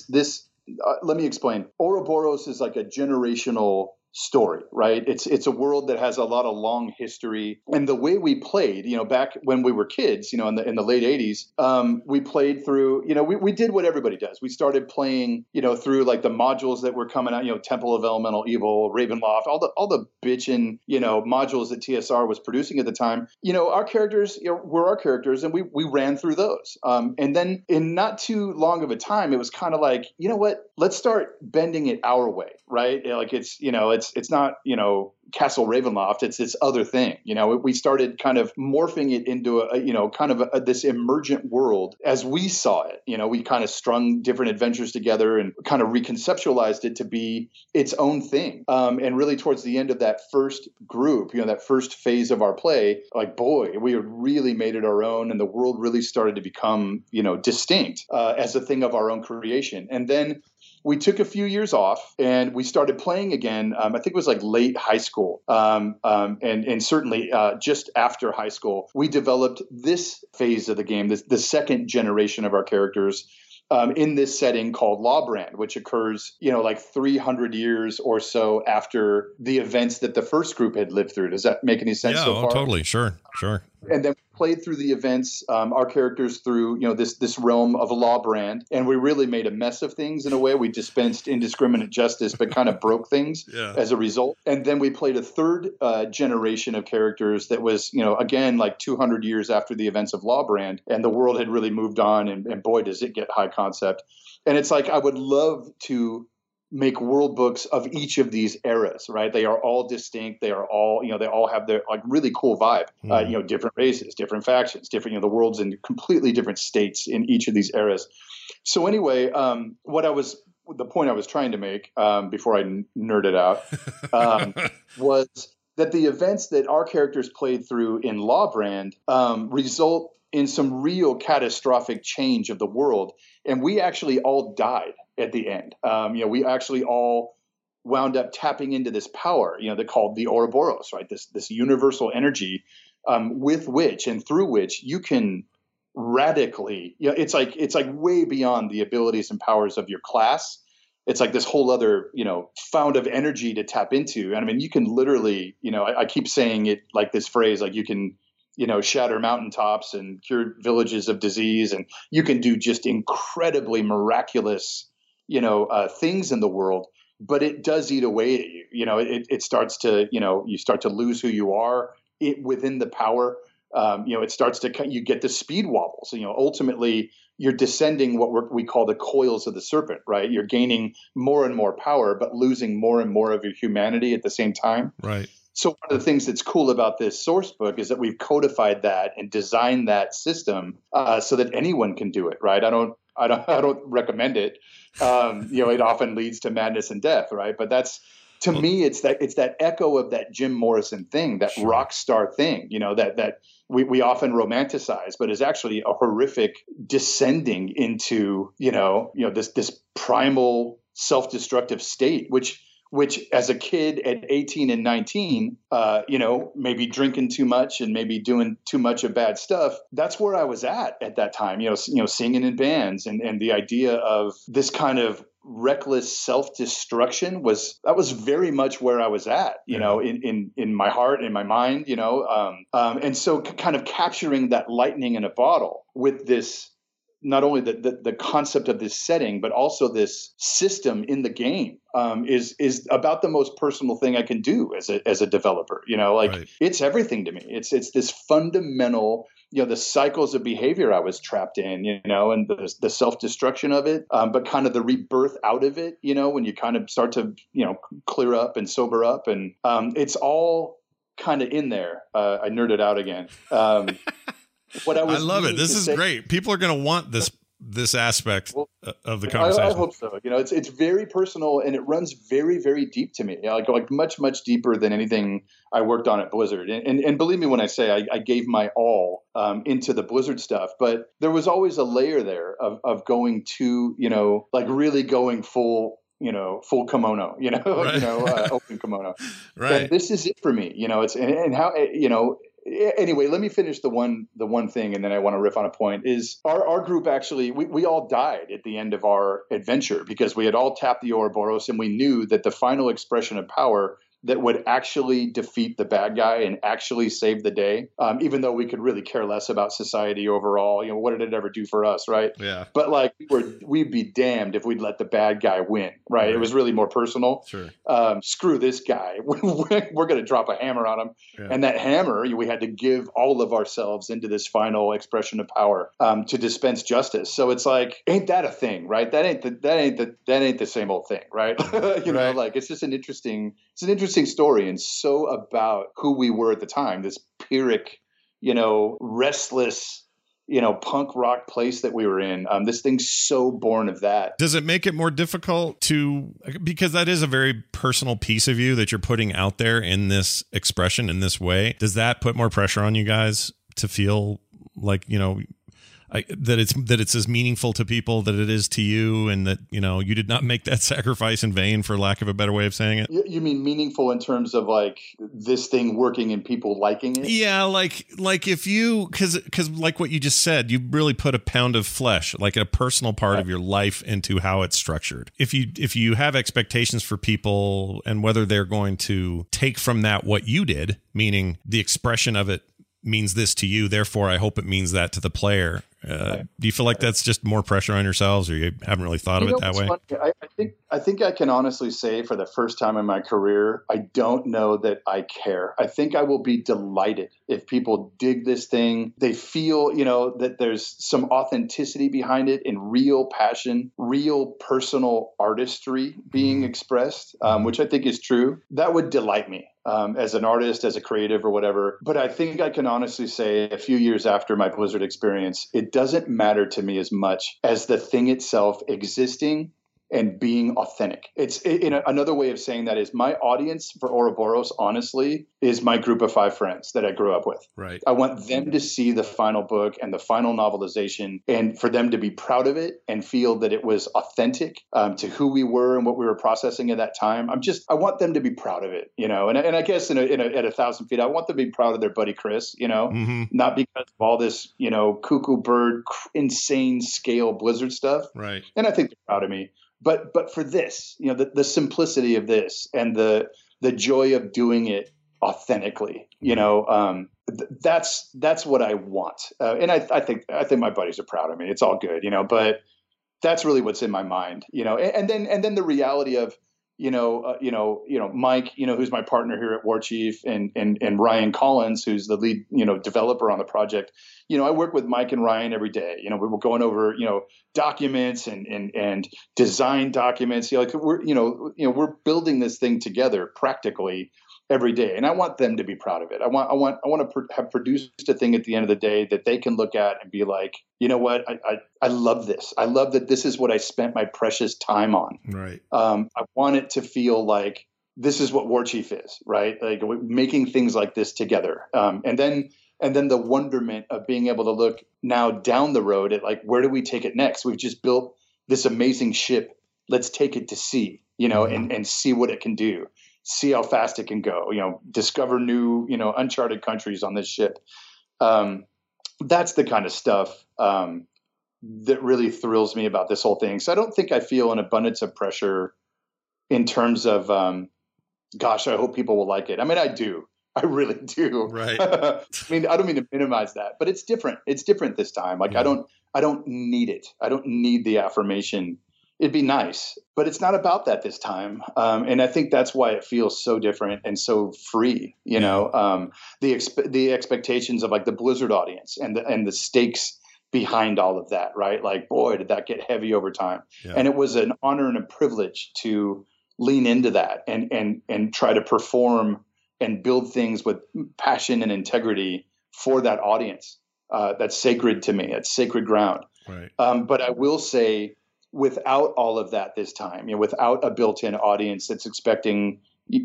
let me explain. Ouroboros is like a generational story, right? It's a world that has a lot of long history. And the way we played, back when we were kids, in the late 80s, we played through, we did what everybody does. We started playing, through like the modules that were coming out, Temple of Elemental Evil, Ravenloft, all the bitchin', modules that TSR was producing at the time. Our characters were our characters, and we ran through those. And then in not too long of a time, it was kind of like, you know what? Let's start bending it our way, right? Like it's not, Castle Ravenloft. It's this other thing. We started kind of morphing it into this emergent world as we saw it. We kind of strung different adventures together and kind of reconceptualized it to be its own thing. And really towards the end of that first group, that first phase of our play, like, boy, we really made it our own, and the world really started to become, distinct as a thing of our own creation. And then we took a few years off and we started playing again. I think it was like late high school. And certainly just after high school, we developed this phase of the game, the second generation of our characters, in this setting called Lawbrand, which occurs, like 300 years or so after the events that the first group had lived through. Does that make any sense so far? Yeah, totally. Sure. And then we played through the events, our characters through, this realm of Lawbrand. And we really made a mess of things in a way. We dispensed indiscriminate justice, but kind of broke things as a result. And then we played a third generation of characters that was, again, like 200 years after the events of Lawbrand. And the world had really moved on. And boy, does it get high concept. And it's like, I would love to make world books of each of these eras, right? They are all distinct. They are all, they all have their like really cool vibe, different races, different factions, different, the world's in completely different states in each of these eras. So anyway, the point I was trying to make before I nerded out was that the events that our characters played through in Lawbrand result in some real catastrophic change of the world. And we actually all died at the end. We actually all wound up tapping into this power, they're called the Ouroboros, right? This universal energy with which and through which you can radically, it's like way beyond the abilities and powers of your class. It's like this whole other, fount of energy to tap into. And I mean, you can literally, I keep saying it like this phrase, like you can, shatter mountaintops and cure villages of disease. And you can do just incredibly miraculous, things in the world, but it does eat away at you. It starts to, you start to lose who you are within the power. It starts to, you get the speed wobbles. Ultimately you're descending what we call the coils of the serpent, right? You're gaining more and more power, but losing more and more of your humanity at the same time. Right. So one of the things that's cool about this source book is that we've codified that and designed that system so that anyone can do it, right? I don't I don't recommend it. It often leads to madness and death, right? But to me, it's that echo of that Jim Morrison thing, that rock star thing, that we often romanticize, but is actually a horrific descending into, this primal self-destructive state, which as a kid at 18 and 19, maybe drinking too much and maybe doing too much of bad stuff. That's where I was at that time, singing in bands, and the idea of this kind of reckless self-destruction was very much where I was at, in my heart, in my mind, and so kind of capturing that lightning in a bottle with this, not only the concept of this setting, but also this system in the game, is about the most personal thing I can do as a developer. Right. It's everything to me. It's this fundamental, the cycles of behavior I was trapped in, and the self-destruction of it, but kind of the rebirth out of it, when you kind of start to, clear up and sober up, and it's all kind of in there. I nerded out again. I love it. This is great. People are going to want this aspect of the conversation. I hope so. It's very personal, and it runs very, very deep to me. Like much, much deeper than anything I worked on at Blizzard. And believe me when I say I gave my all into the Blizzard stuff, but there was always a layer there of going to, really going full kimono, right. Open kimono. Right. And this is it for me. It's and how, Anyway, let me finish the one thing, and then I want to riff on a point. Is our group actually, we all died at the end of our adventure because we had all tapped the Ouroboros, and we knew that the final expression of power that would actually defeat the bad guy and actually save the day, even though we could really care less about society overall. What did it ever do for us, right? Yeah. But we'd be damned if we'd let the bad guy win, right? It was really more personal. Sure. Screw this guy. We're going to drop a hammer on him. Yeah. And that hammer, we had to give all of ourselves into this final expression of power to dispense justice. So it's like, ain't that a thing, right? That ain't the same old thing, right? Right. It's just an interesting story, and so about who we were at the time, this Pyrrhic, restless, punk rock place that we were in. This thing's so born of that. Does it make it more difficult because that is a very personal piece of you that you're putting out there in this expression in this way? Does that put more pressure on you guys to feel like, that it's as meaningful to people that it is to you, and that you did not make that sacrifice in vain, for lack of a better way of saying it? You mean meaningful in terms of like this thing working and people liking it? Yeah, like if you, because like what you just said, you really put a pound of flesh, like a personal part of your life, into how it's structured. If you have expectations for people, and whether they're going to take from that what you did, meaning the expression of it means this to you, therefore I hope it means that to the player. Do you feel like that's just more pressure on yourselves, or you haven't really thought of it that way? I think I can honestly say, for the first time in my career, I don't know that I care. I think I will be delighted if people dig this thing. They feel, that there's some authenticity behind it, and real passion, real personal artistry being expressed, which I think is true. That would delight me. As an artist, as a creative, or whatever. But I think I can honestly say, a few years after my Blizzard experience, it doesn't matter to me as much as the thing itself existing and being authentic. It's another way of saying that is, my audience for Ouroboros, honestly, is my group of 5 friends that I grew up with. Right. I want them to see the final book and the final novelization, and for them to be proud of it and feel that it was authentic to who we were and what we were processing at that time. I want them to be proud of it, and I guess at 1,000 feet, I want them to be proud of their buddy Chris, not because of all this, cuckoo bird, insane scale Blizzard stuff. Right. And I think they're proud of me. But for this, the simplicity of this, and the joy of doing it authentically, that's what I want. And I think my buddies are proud of me. It's all good, but that's really what's in my mind, and then the reality of, Mike, who's my partner here at War Chief, and Ryan Collins, who's the lead, developer on the project. I work with Mike and Ryan every day. We were going over, documents and design documents. We're building this thing together practically every day, and I want them to be proud of it. I want to have produced a thing at the end of the day that they can look at and be like, you know what, I love this. I love that this is what I spent my precious time on. Right. I want it to feel like this is what War Chief is, right? Like making things like this together, and then the wonderment of being able to look now down the road at like, where do we take it next? We've just built this amazing ship. Let's take it to sea, and see what it can do. See how fast it can go, discover new, uncharted countries on this ship. That's the kind of stuff that really thrills me about this whole thing. So I don't think I feel an abundance of pressure in terms of, gosh, I hope people will like it. I mean, I do. I really do. Right. I mean, I don't mean to minimize that, but it's different. It's different this time. Like, I don't need it. I don't need the affirmation. It'd be nice, but it's not about that this time. And I think that's why it feels so different and so free, the expectations of like the Blizzard audience and the stakes behind all of that, right? Like, boy, did that get heavy over time. Yeah. And it was an honor and a privilege to lean into that and try to perform and build things with passion and integrity for that audience. That's sacred to me. It's sacred ground. Right. But I will say, without all of that this time, without a built-in audience that's expecting,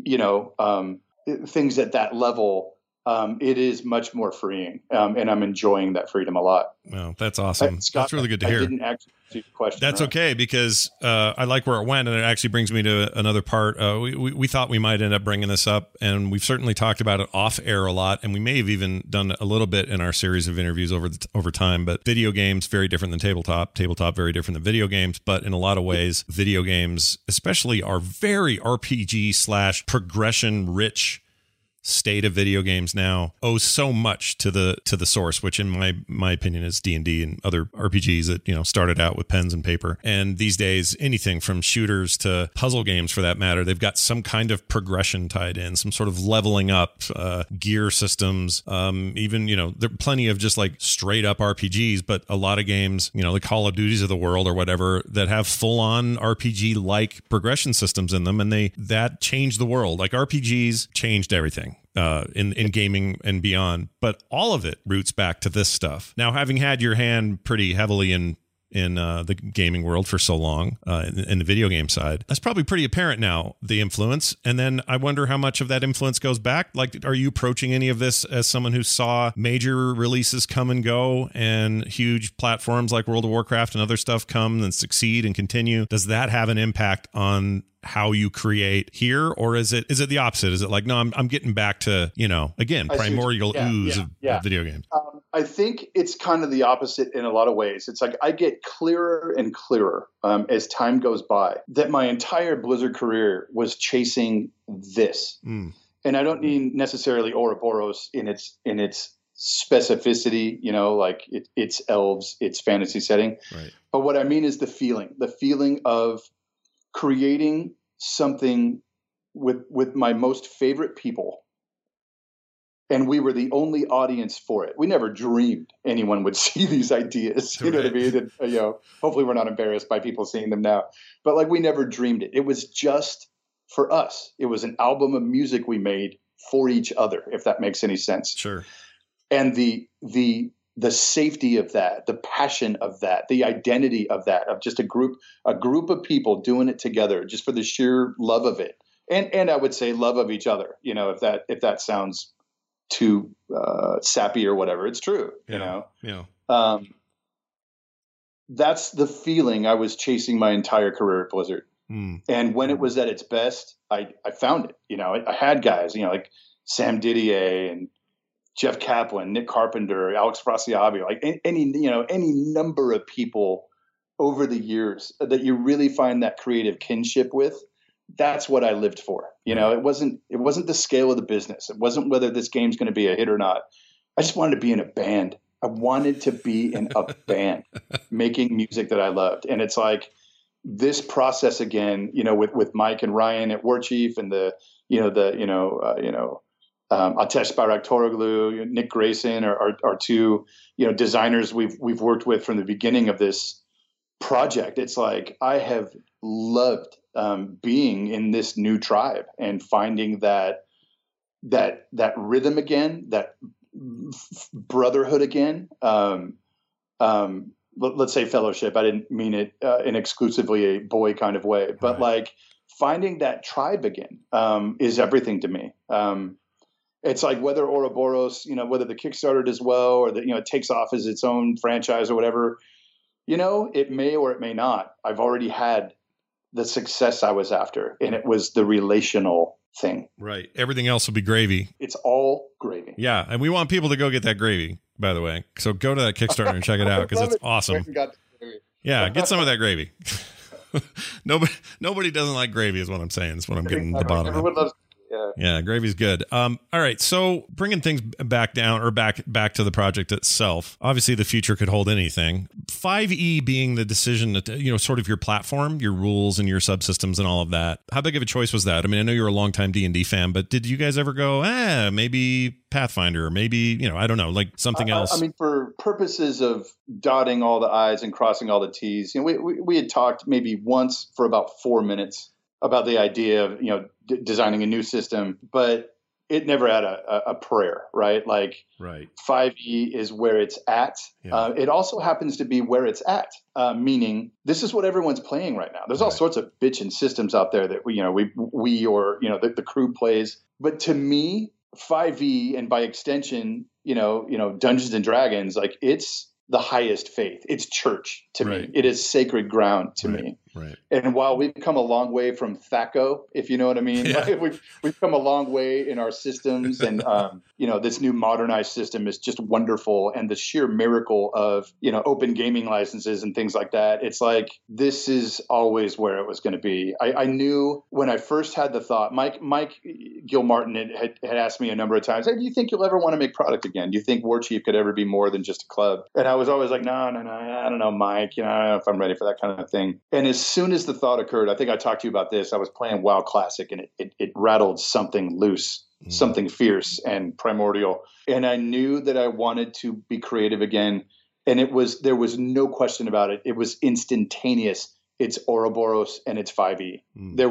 things at that level, it is much more freeing. And I'm enjoying that freedom a lot. Well, that's awesome. Scott, that's really good to hear. I didn't actually answer your question. That's okay, because I like where it went, and it actually brings me to another part. We thought we might end up bringing this up, and we've certainly talked about it off air a lot, and we may have even done a little bit in our series of interviews over time. But video games, very different than tabletop. Tabletop, very different than video games. But in a lot of ways, video games, especially, are very RPG / progression rich state of video games now, owe so much to the source, which in my opinion is D&D and other RPGs that started out with pens and paper. And these days, anything from shooters to puzzle games, for that matter, they've got some kind of progression tied in, some sort of leveling up, gear systems. Even there are plenty of just like straight up RPGs, but a lot of games, the Call of Duties of the world or whatever, that have full on RPG like progression systems in them, and that changed the world. Like, RPGs changed everything in gaming and beyond, but all of it roots back to this stuff. Now, having had your hand pretty heavily in the gaming world for so long, in the video game side, that's probably pretty apparent now, the influence. And then I wonder how much of that influence goes back. Like, are you approaching any of this as someone who saw major releases come and go, and huge platforms like World of Warcraft and other stuff come and succeed and continue? Does that have an impact on how you create here, or is it the opposite? Is it like, no, I'm getting back to, again, primordial ooze of video games? I think it's kind of the opposite in a lot of ways. It's like I get clearer and clearer as time goes by that my entire Blizzard career was chasing this. And I don't mean necessarily Ouroboros in its specificity, like it's elves, it's fantasy setting. Right. But what I mean is the feeling of creating something with my most favorite people. And we were the only audience for it. We never dreamed anyone would see these ideas. You know what I mean? And, hopefully we're not embarrassed by people seeing them now. But like, we never dreamed it. It was just for us. It was an album of music we made for each other, if that makes any sense. Sure. And the safety of that, the passion of that, the identity of that, of just a group of people doing it together just for the sheer love of it. And I would say love of each other, if that sounds too sappy or whatever. It's true. Yeah. That's the feeling I was chasing my entire career at Blizzard. And when it was at its best, I found it. I had guys, like Sam Didier and Jeff Kaplan, Nick Carpenter, Alex Frasiabi, like any number of people over the years that you really find that creative kinship with. That's what I lived for. It wasn't the scale of the business. It wasn't whether this game's going to be a hit or not. I just wanted to be in a band. I wanted to be in a band making music that I loved. And it's like this process again, with Mike and Ryan at War Chief and Atesh Bayraktaroglu, Nick Grayson are two, designers we've worked with from the beginning of this project. It's like I have loved being in this new tribe and finding that that rhythm again, that brotherhood again. Let's say fellowship. I didn't mean it in exclusively a boy kind of way, but like finding that tribe again is everything to me. It's like whether Ouroboros, whether the Kickstarter does well or that, it takes off as its own franchise or whatever, it may or it may not. I've already had the success I was after, and it was the relational thing. Right. Everything else will be gravy. It's all gravy. Yeah. And we want people to go get that gravy, by the way. So go to that Kickstarter and check it out because it's awesome. Yeah. Get some of that gravy. Nobody doesn't like gravy is what I'm saying. That's what I'm getting to the bottom of. Loves Yeah, gravy's good. All right, so bringing things back down or back to the project itself. Obviously, the future could hold anything. 5e being the decision that sort of your platform, your rules, and your subsystems, and all of that. How big of a choice was that? I mean, I know you're a longtime D&D fan, but did you guys ever go, maybe Pathfinder, or maybe I don't know, like something else? I mean, for purposes of dotting all the I's and crossing all the T's, we had talked maybe once for about 4 minutes about the idea of designing a new system, but it never had a prayer, right? Like, right. 5e is where it's at. Yeah. It also happens to be where it's at, meaning this is what everyone's playing right now. There's all sorts of bitchin' systems out there that we or the crew plays, but to me, 5e and by extension, Dungeons and Dragons, like it's the highest faith. It's church to me. It is sacred ground to me. Right. And while we've come a long way from THAC0, if you know what I mean, like we've come a long way in our systems, and this new modernized system is just wonderful. And the sheer miracle of open gaming licenses and things like that. It's like this is always where it was going to be. I knew when I first had the thought. Mike Gilmartin had asked me a number of times, "Hey, do you think you'll ever want to make product again? Do you think Warchief could ever be more than just a club?" And I was always like, no, I don't know, Mike. I don't know if I'm ready for that kind of thing. And as soon as the thought occurred, I think I talked to you about this. I was playing WoW Classic, and it rattled something loose, something fierce and primordial. And I knew that I wanted to be creative again. And there was no question about it. It was instantaneous. It's Ouroboros and it's 5e.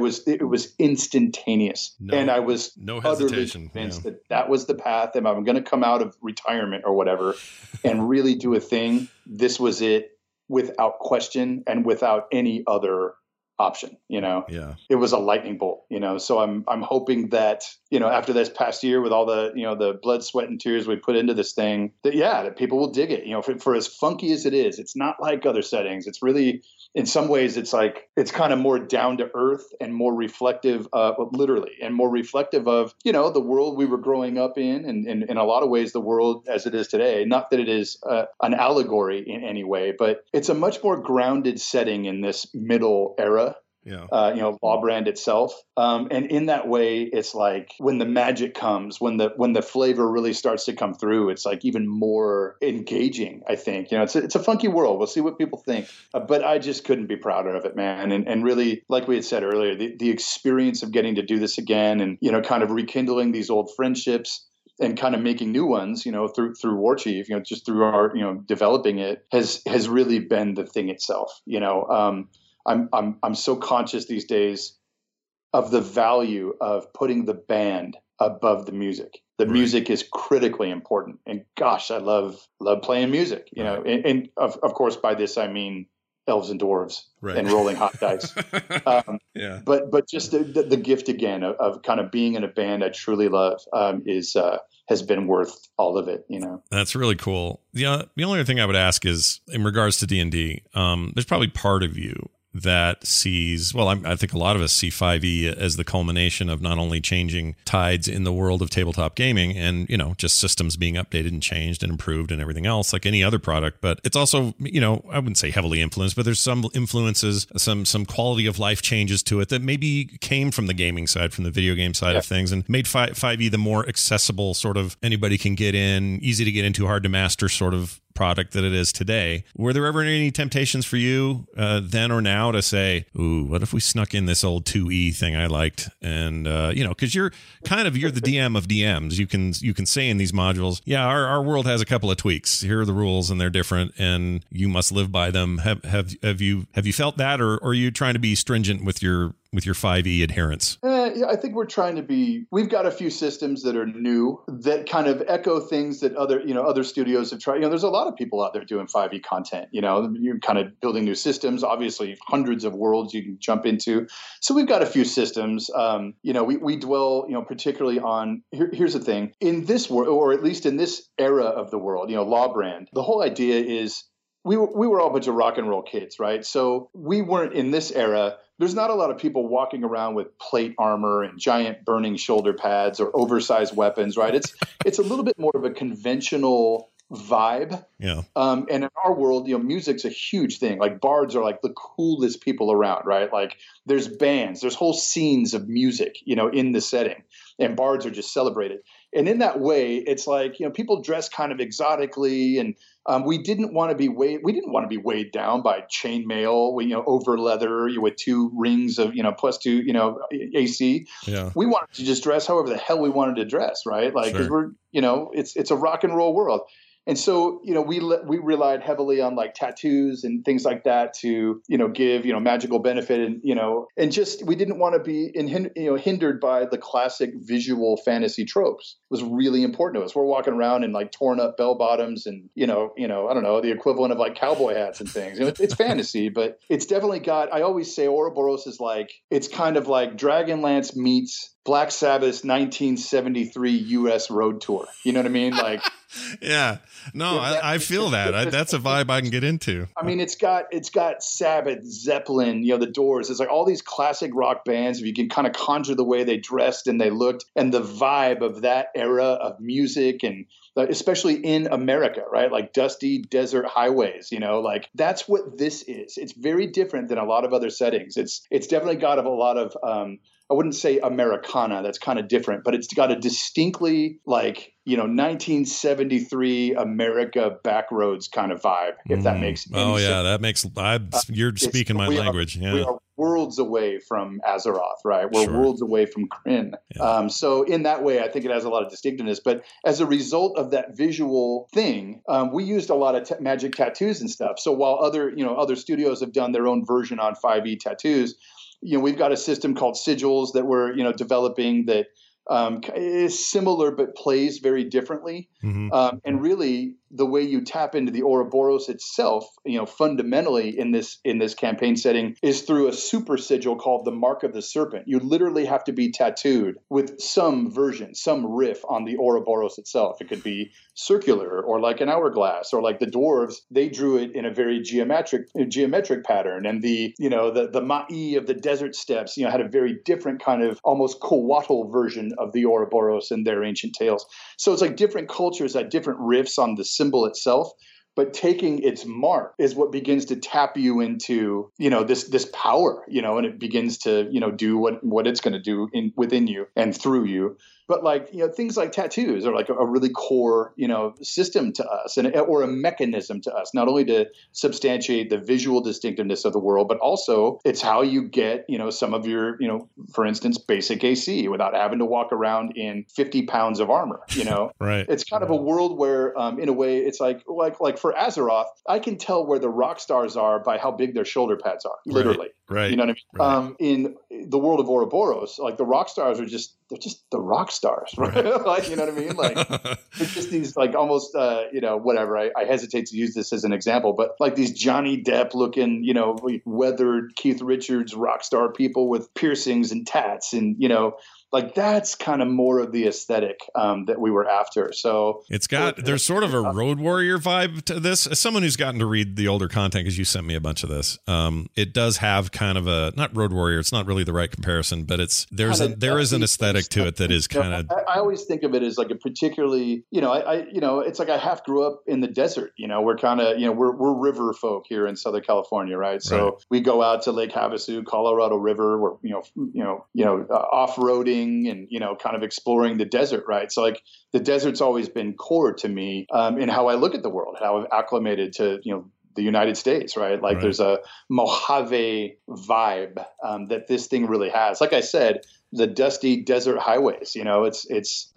It was instantaneous. And I was no hesitation, convinced that was the path. And I'm going to come out of retirement or whatever and really do a thing. This was it, without question and without any other option. It was a lightning bolt. So I'm hoping that after this past year with all the the blood, sweat, and tears we put into this thing, that people will dig it. For as funky as it is, it's not like other settings. It's really, in some ways, it's kind of more down to earth and more reflective, literally, and more reflective of the world we were growing up in, and in a lot of ways the world as it is today. Not that it is an allegory in any way, but it's a much more grounded setting in this middle era. Lawbrand itself. And in that way, it's like when the magic comes, when the flavor really starts to come through, it's like even more engaging, I think. It's a funky world. We'll see what people think. But I just couldn't be prouder of it, man. And really, like we had said earlier, the experience of getting to do this again and, kind of rekindling these old friendships and kind of making new ones, through Warchief, just through our, developing it has really been the thing itself. I'm so conscious these days of the value of putting the band above the music. The music is critically important, and gosh, I love playing music. And of course by this I mean elves and dwarves and rolling hot dice. But just the gift again of kind of being in a band I truly love has been worth all of it. That's really cool. The only other thing I would ask is in regards to D&D. There's probably part of you that sees, I think a lot of us see 5e as the culmination of not only changing tides in the world of tabletop gaming and, just systems being updated and changed and improved and everything else like any other product, but it's also, I wouldn't say heavily influenced, but there's some influences, some quality of life changes to it that maybe came from the gaming side, from the video game side of things, and made 5e the more accessible sort of anybody can get in, easy to get into, hard to master sort of product that it is today. Were there ever any temptations for you then or now to say, ooh, what if we snuck in this old 2E thing I liked? And because you're the DM of DMs. You can say in these modules, our world has a couple of tweaks. Here are the rules and they're different and you must live by them. Have you felt that, or are you trying to be stringent with your 5e adherence? Yeah, I think we've got a few systems that are new that kind of echo things that other studios have tried. There's a lot of people out there doing 5e content, you're kind of building new systems, obviously hundreds of worlds you can jump into. So we've got a few systems. We dwell, particularly on, here's the thing, in this world, or at least in this era of the world, Lawbrand, the whole idea is we were all a bunch of rock and roll kids, right? So we weren't in this era. There's not a lot of people walking around with plate armor and giant burning shoulder pads or oversized weapons, right? It's a little bit more of a conventional vibe. Yeah. And in our world, music's a huge thing. Like bards are like the coolest people around, right? Like there's bands, there's whole scenes of music, in the setting, and bards are just celebrated. And in that way, it's like, people dress kind of exotically, and we didn't want to be weighed down by chainmail, over leather with 2 rings of, plus 2, AC. Yeah. We wanted to just dress however the hell we wanted to dress, right? Like, because we're, it's a rock and roll world. And so, we relied heavily on like tattoos and things like that to, give, magical benefit and just, we didn't want to be hindered by the classic visual fantasy tropes. It was really important to us. We're walking around in like torn up bell bottoms and, I don't know, the equivalent of like cowboy hats and things. It's fantasy, but it's definitely got, I always say Ouroboros is like, it's kind of like Dragonlance meets Black Sabbath's 1973 U.S. road tour. You know what I mean? Like, yeah, no, I feel that. That's a vibe I can get into. I mean, it's got Sabbath, Zeppelin, the Doors. It's like all these classic rock bands. If you can kind of conjure the way they dressed and they looked and the vibe of that era of music, and especially in America, right? Like dusty desert highways, like that's what this is. It's very different than a lot of other settings. It's definitely got a lot of, I wouldn't say Americana, that's kind of different, but it's got a distinctly like, 1973 America backroads kind of vibe, if that makes any sense. Yeah, that makes, you're speaking my language. We are worlds away from Azeroth, right? We're worlds away from Krynn. Yeah. So in that way, I think it has a lot of distinctiveness. But as a result of that visual thing, we used a lot of magic tattoos and stuff. So while other studios have done their own version on 5e tattoos, we've got a system called Sigils that we're, developing that is similar but plays very differently. Mm-hmm. And really, the way you tap into the Ouroboros itself, fundamentally in this campaign setting, is through a super sigil called the Mark of the Serpent. You literally have to be tattooed with some version, some riff on the Ouroboros itself. It could be circular or like an hourglass, or like the dwarves, they drew it in a very geometric pattern. And the Ma'i of the desert steppes, had a very different kind of almost Coatl version of the Ouroboros in their ancient tales. So it's like different cultures had different riffs on the symbol itself, but taking its mark is what begins to tap you into, this power, and it begins to, do what it's going to do within you and through you. But like, things like tattoos are like a really core, system to us, or a mechanism to us, not only to substantiate the visual distinctiveness of the world, but also it's how you get, some of your, for instance, basic AC without having to walk around in 50 pounds of armor, Right. It's kind of a world where, in a way, it's like for Azeroth, I can tell where the rock stars are by how big their shoulder pads are, literally. Right. You know what I mean? Right. In the world of Ouroboros, like the rock stars are just the rock stars, right? Like, you know what I mean? Like it's just these like almost, whatever. I hesitate to use this as an example, but like these Johnny Depp looking, weathered Keith Richards rock star people with piercings and tats, and like that's kind of more of the aesthetic that we were after. So there's sort of a Road Warrior vibe to this. As someone who's gotten to read the older content, because you sent me a bunch of this, it does have kind of a, not Road Warrior, it's not really the right comparison, but there is an aesthetic to it that is kind of. I always think of it as like a particularly, it's like I half grew up in the desert. We're kind of, we're river folk here in Southern California, right? So we go out to Lake Havasu, Colorado River. We're off-roading and kind of exploring the desert, right? So like the desert's always been core to me in how I look at the world, how I've acclimated to the United States, right? Like there's a Mojave vibe that this thing really has. Like I said, the dusty desert highways, it's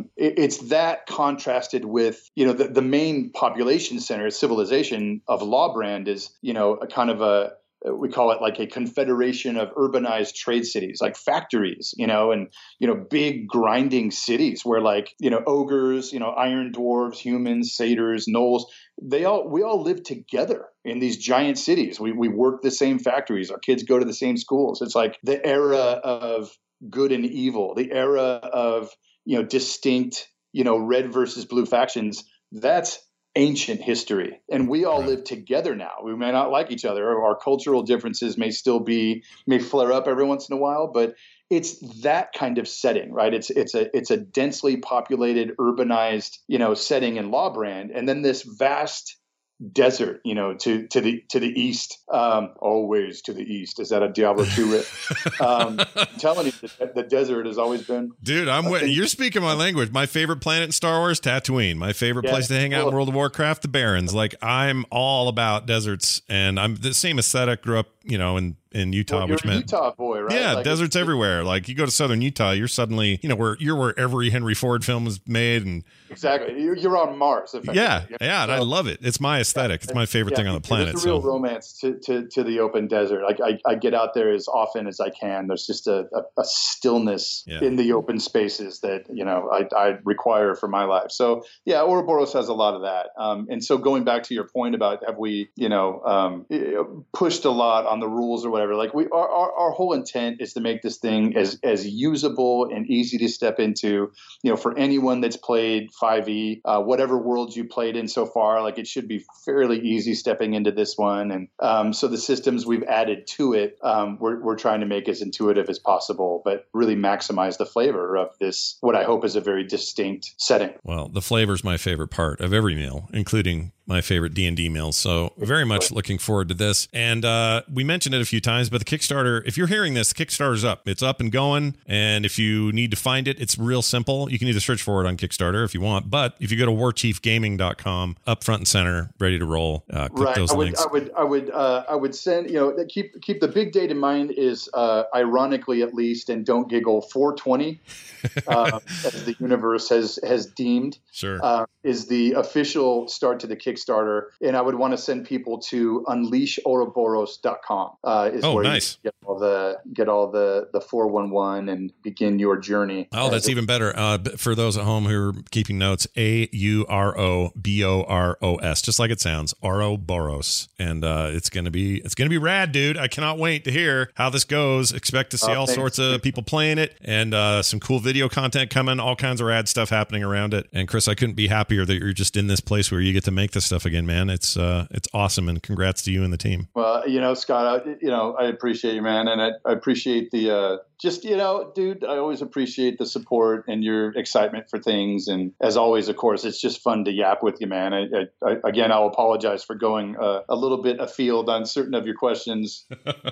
that contrasted with, the main population center, civilization of Lawbrand is, a kind of a we call it like a confederation of urbanized trade cities, like factories, and, big grinding cities where like, ogres, iron dwarves, humans, satyrs, gnolls, we all live together in these giant cities. We work the same factories. Our kids go to the same schools. It's like the era of good and evil, the era of, distinct, red versus blue factions. That's ancient history, and we all live together now. We may not like each other, or our cultural differences may flare up every once in a while, but it's that kind of setting, right? It's a densely populated, urbanized, setting in Lawbrand, and then this vast desert, to the east, always to the east. Is that a Diablo 2 riff? I'm telling you, the desert has always been. Dude, you're speaking my language. My favorite planet in Star Wars, Tatooine. My favorite place to hang out in World of Warcraft, the Barrens. Like, I'm all about deserts, and I'm the same aesthetic. Grew up, in Utah, well, which you're a meant Utah boy, right? Yeah, like, deserts everywhere. Like, you go to southern Utah, you're suddenly, where every Henry Ford film was made, and exactly, you're on Mars. Yeah, and I love it. It's my aesthetic. It's my favorite thing on the planet. There's a real romance to the open desert. Like, I get out there as often as I can. There's just a stillness in the open spaces that I require for my life. So yeah, Ouroboros has a lot of that. And so going back to your point about have we pushed a lot on the rules or whatever, like our whole intent is to make this thing as usable and easy to step into, for anyone that's played 5e, whatever worlds you played in so far. Like, it should be fairly easy stepping into this one. And so the systems we've added to it, we're trying to make as intuitive as possible, but really maximize the flavor of this, what I hope is a very distinct setting. Well, the flavor is my favorite part of every meal, including my favorite D&D meals. So very much looking forward to this. And we mentioned it a few times, but the Kickstarter, if you're hearing this, the Kickstarter's up. It's up and going. And if you need to find it, it's real simple. You can either search for it on Kickstarter if you want, but if you go to warchiefgaming.com, up front and center, ready to roll, click those links. I would send, keep the big date in mind is, ironically at least, and don't giggle, 420, as the universe has deemed, is the official start to the Kickstarter. And I would want to send people to unleashouroboros.com, is where nice. you get all the 411 and begin your journey. Oh, that's even better. For those at home who are keeping notes, AUROBOROS, just like it sounds, Ouroboros. And it's gonna be rad, dude. I cannot wait to hear how this goes. Expect to see all sorts of people playing it, and some cool video content coming, all kinds of rad stuff happening around it. And Chris, I couldn't be happier that you're just in this place where you get to make this stuff again, man. It's awesome, and congrats to you and the team. Well, Scott, I appreciate you, man, and I appreciate the dude, I always appreciate the support and your excitement for things. And as always, of course, it's just fun to yap with you, man. Again, I'll apologize for going a little bit afield on certain of your questions.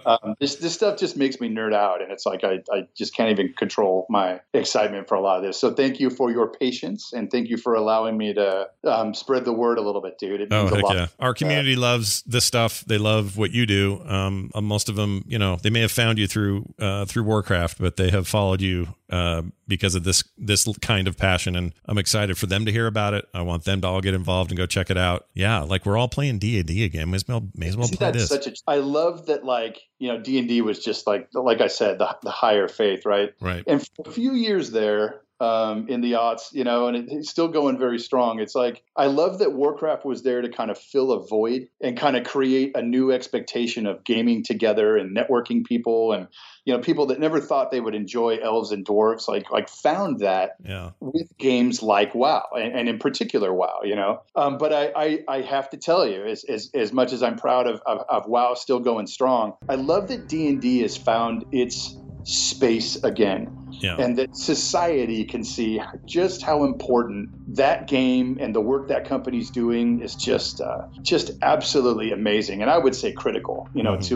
This stuff just makes me nerd out, and it's like I just can't even control my excitement for a lot of this. So thank you for your patience, and thank you for allowing me to spread the word a little bit, dude. It means a lot. Yeah. Our community loves this stuff. They love what you do. Most of them, they may have found you through Warcraft, but they have followed you because of this kind of passion, and I'm excited for them to hear about it. I want them to all get involved and go check it out. Yeah, like we're all playing D&D again. May as well play this. I love that, like, D&D was just like I said, the higher faith, right? Right. And for a few years there, in the aughts, and it's still going very strong. It's like, I love that Warcraft was there to kind of fill a void and kind of create a new expectation of gaming together and networking people, and people that never thought they would enjoy elves and dwarves, like found that with games like WoW, and in particular WoW, But I have to tell you, as much as I'm proud of WoW still going strong, I love that D&D has found its space again. Yeah. And that society can see just how important that game and the work that company's doing is just absolutely amazing. And I would say critical,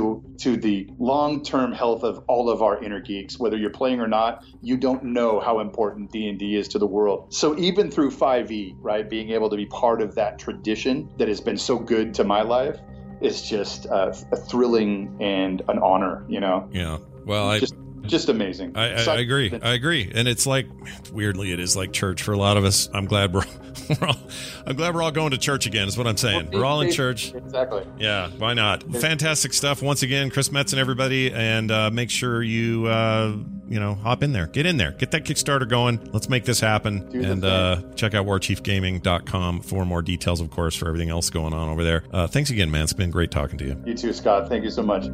to the long-term health of all of our inner geeks. Whether you're playing or not, you don't know how important D&D is to the world. So even through 5e, right, being able to be part of that tradition that has been so good to my life is just a thrilling and an honor, Yeah. Well, Just amazing. I agree. I agree. And it's like, weirdly, it is like church for a lot of us. I'm glad we're all going to church again, is what I'm saying. We're all in church. Exactly. Yeah, why not? Fantastic stuff. Once again, Chris Metz and everybody. And make sure you, hop in there. Get in there. Get that Kickstarter going. Let's make this happen. And check out warchiefgaming.com for more details, of course, for everything else going on over there. Thanks again, man. It's been great talking to you. You too, Scott. Thank you so much.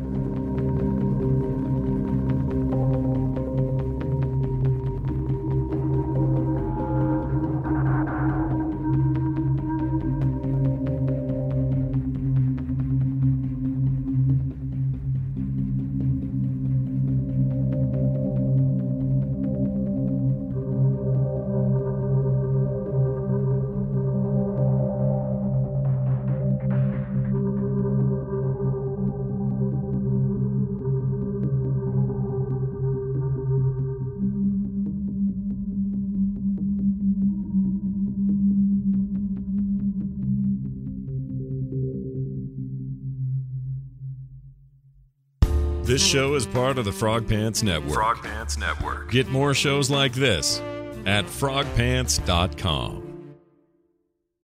This show is part of the Frog Pants Network. Frog Pants Network. Get more shows like this at frogpants.com.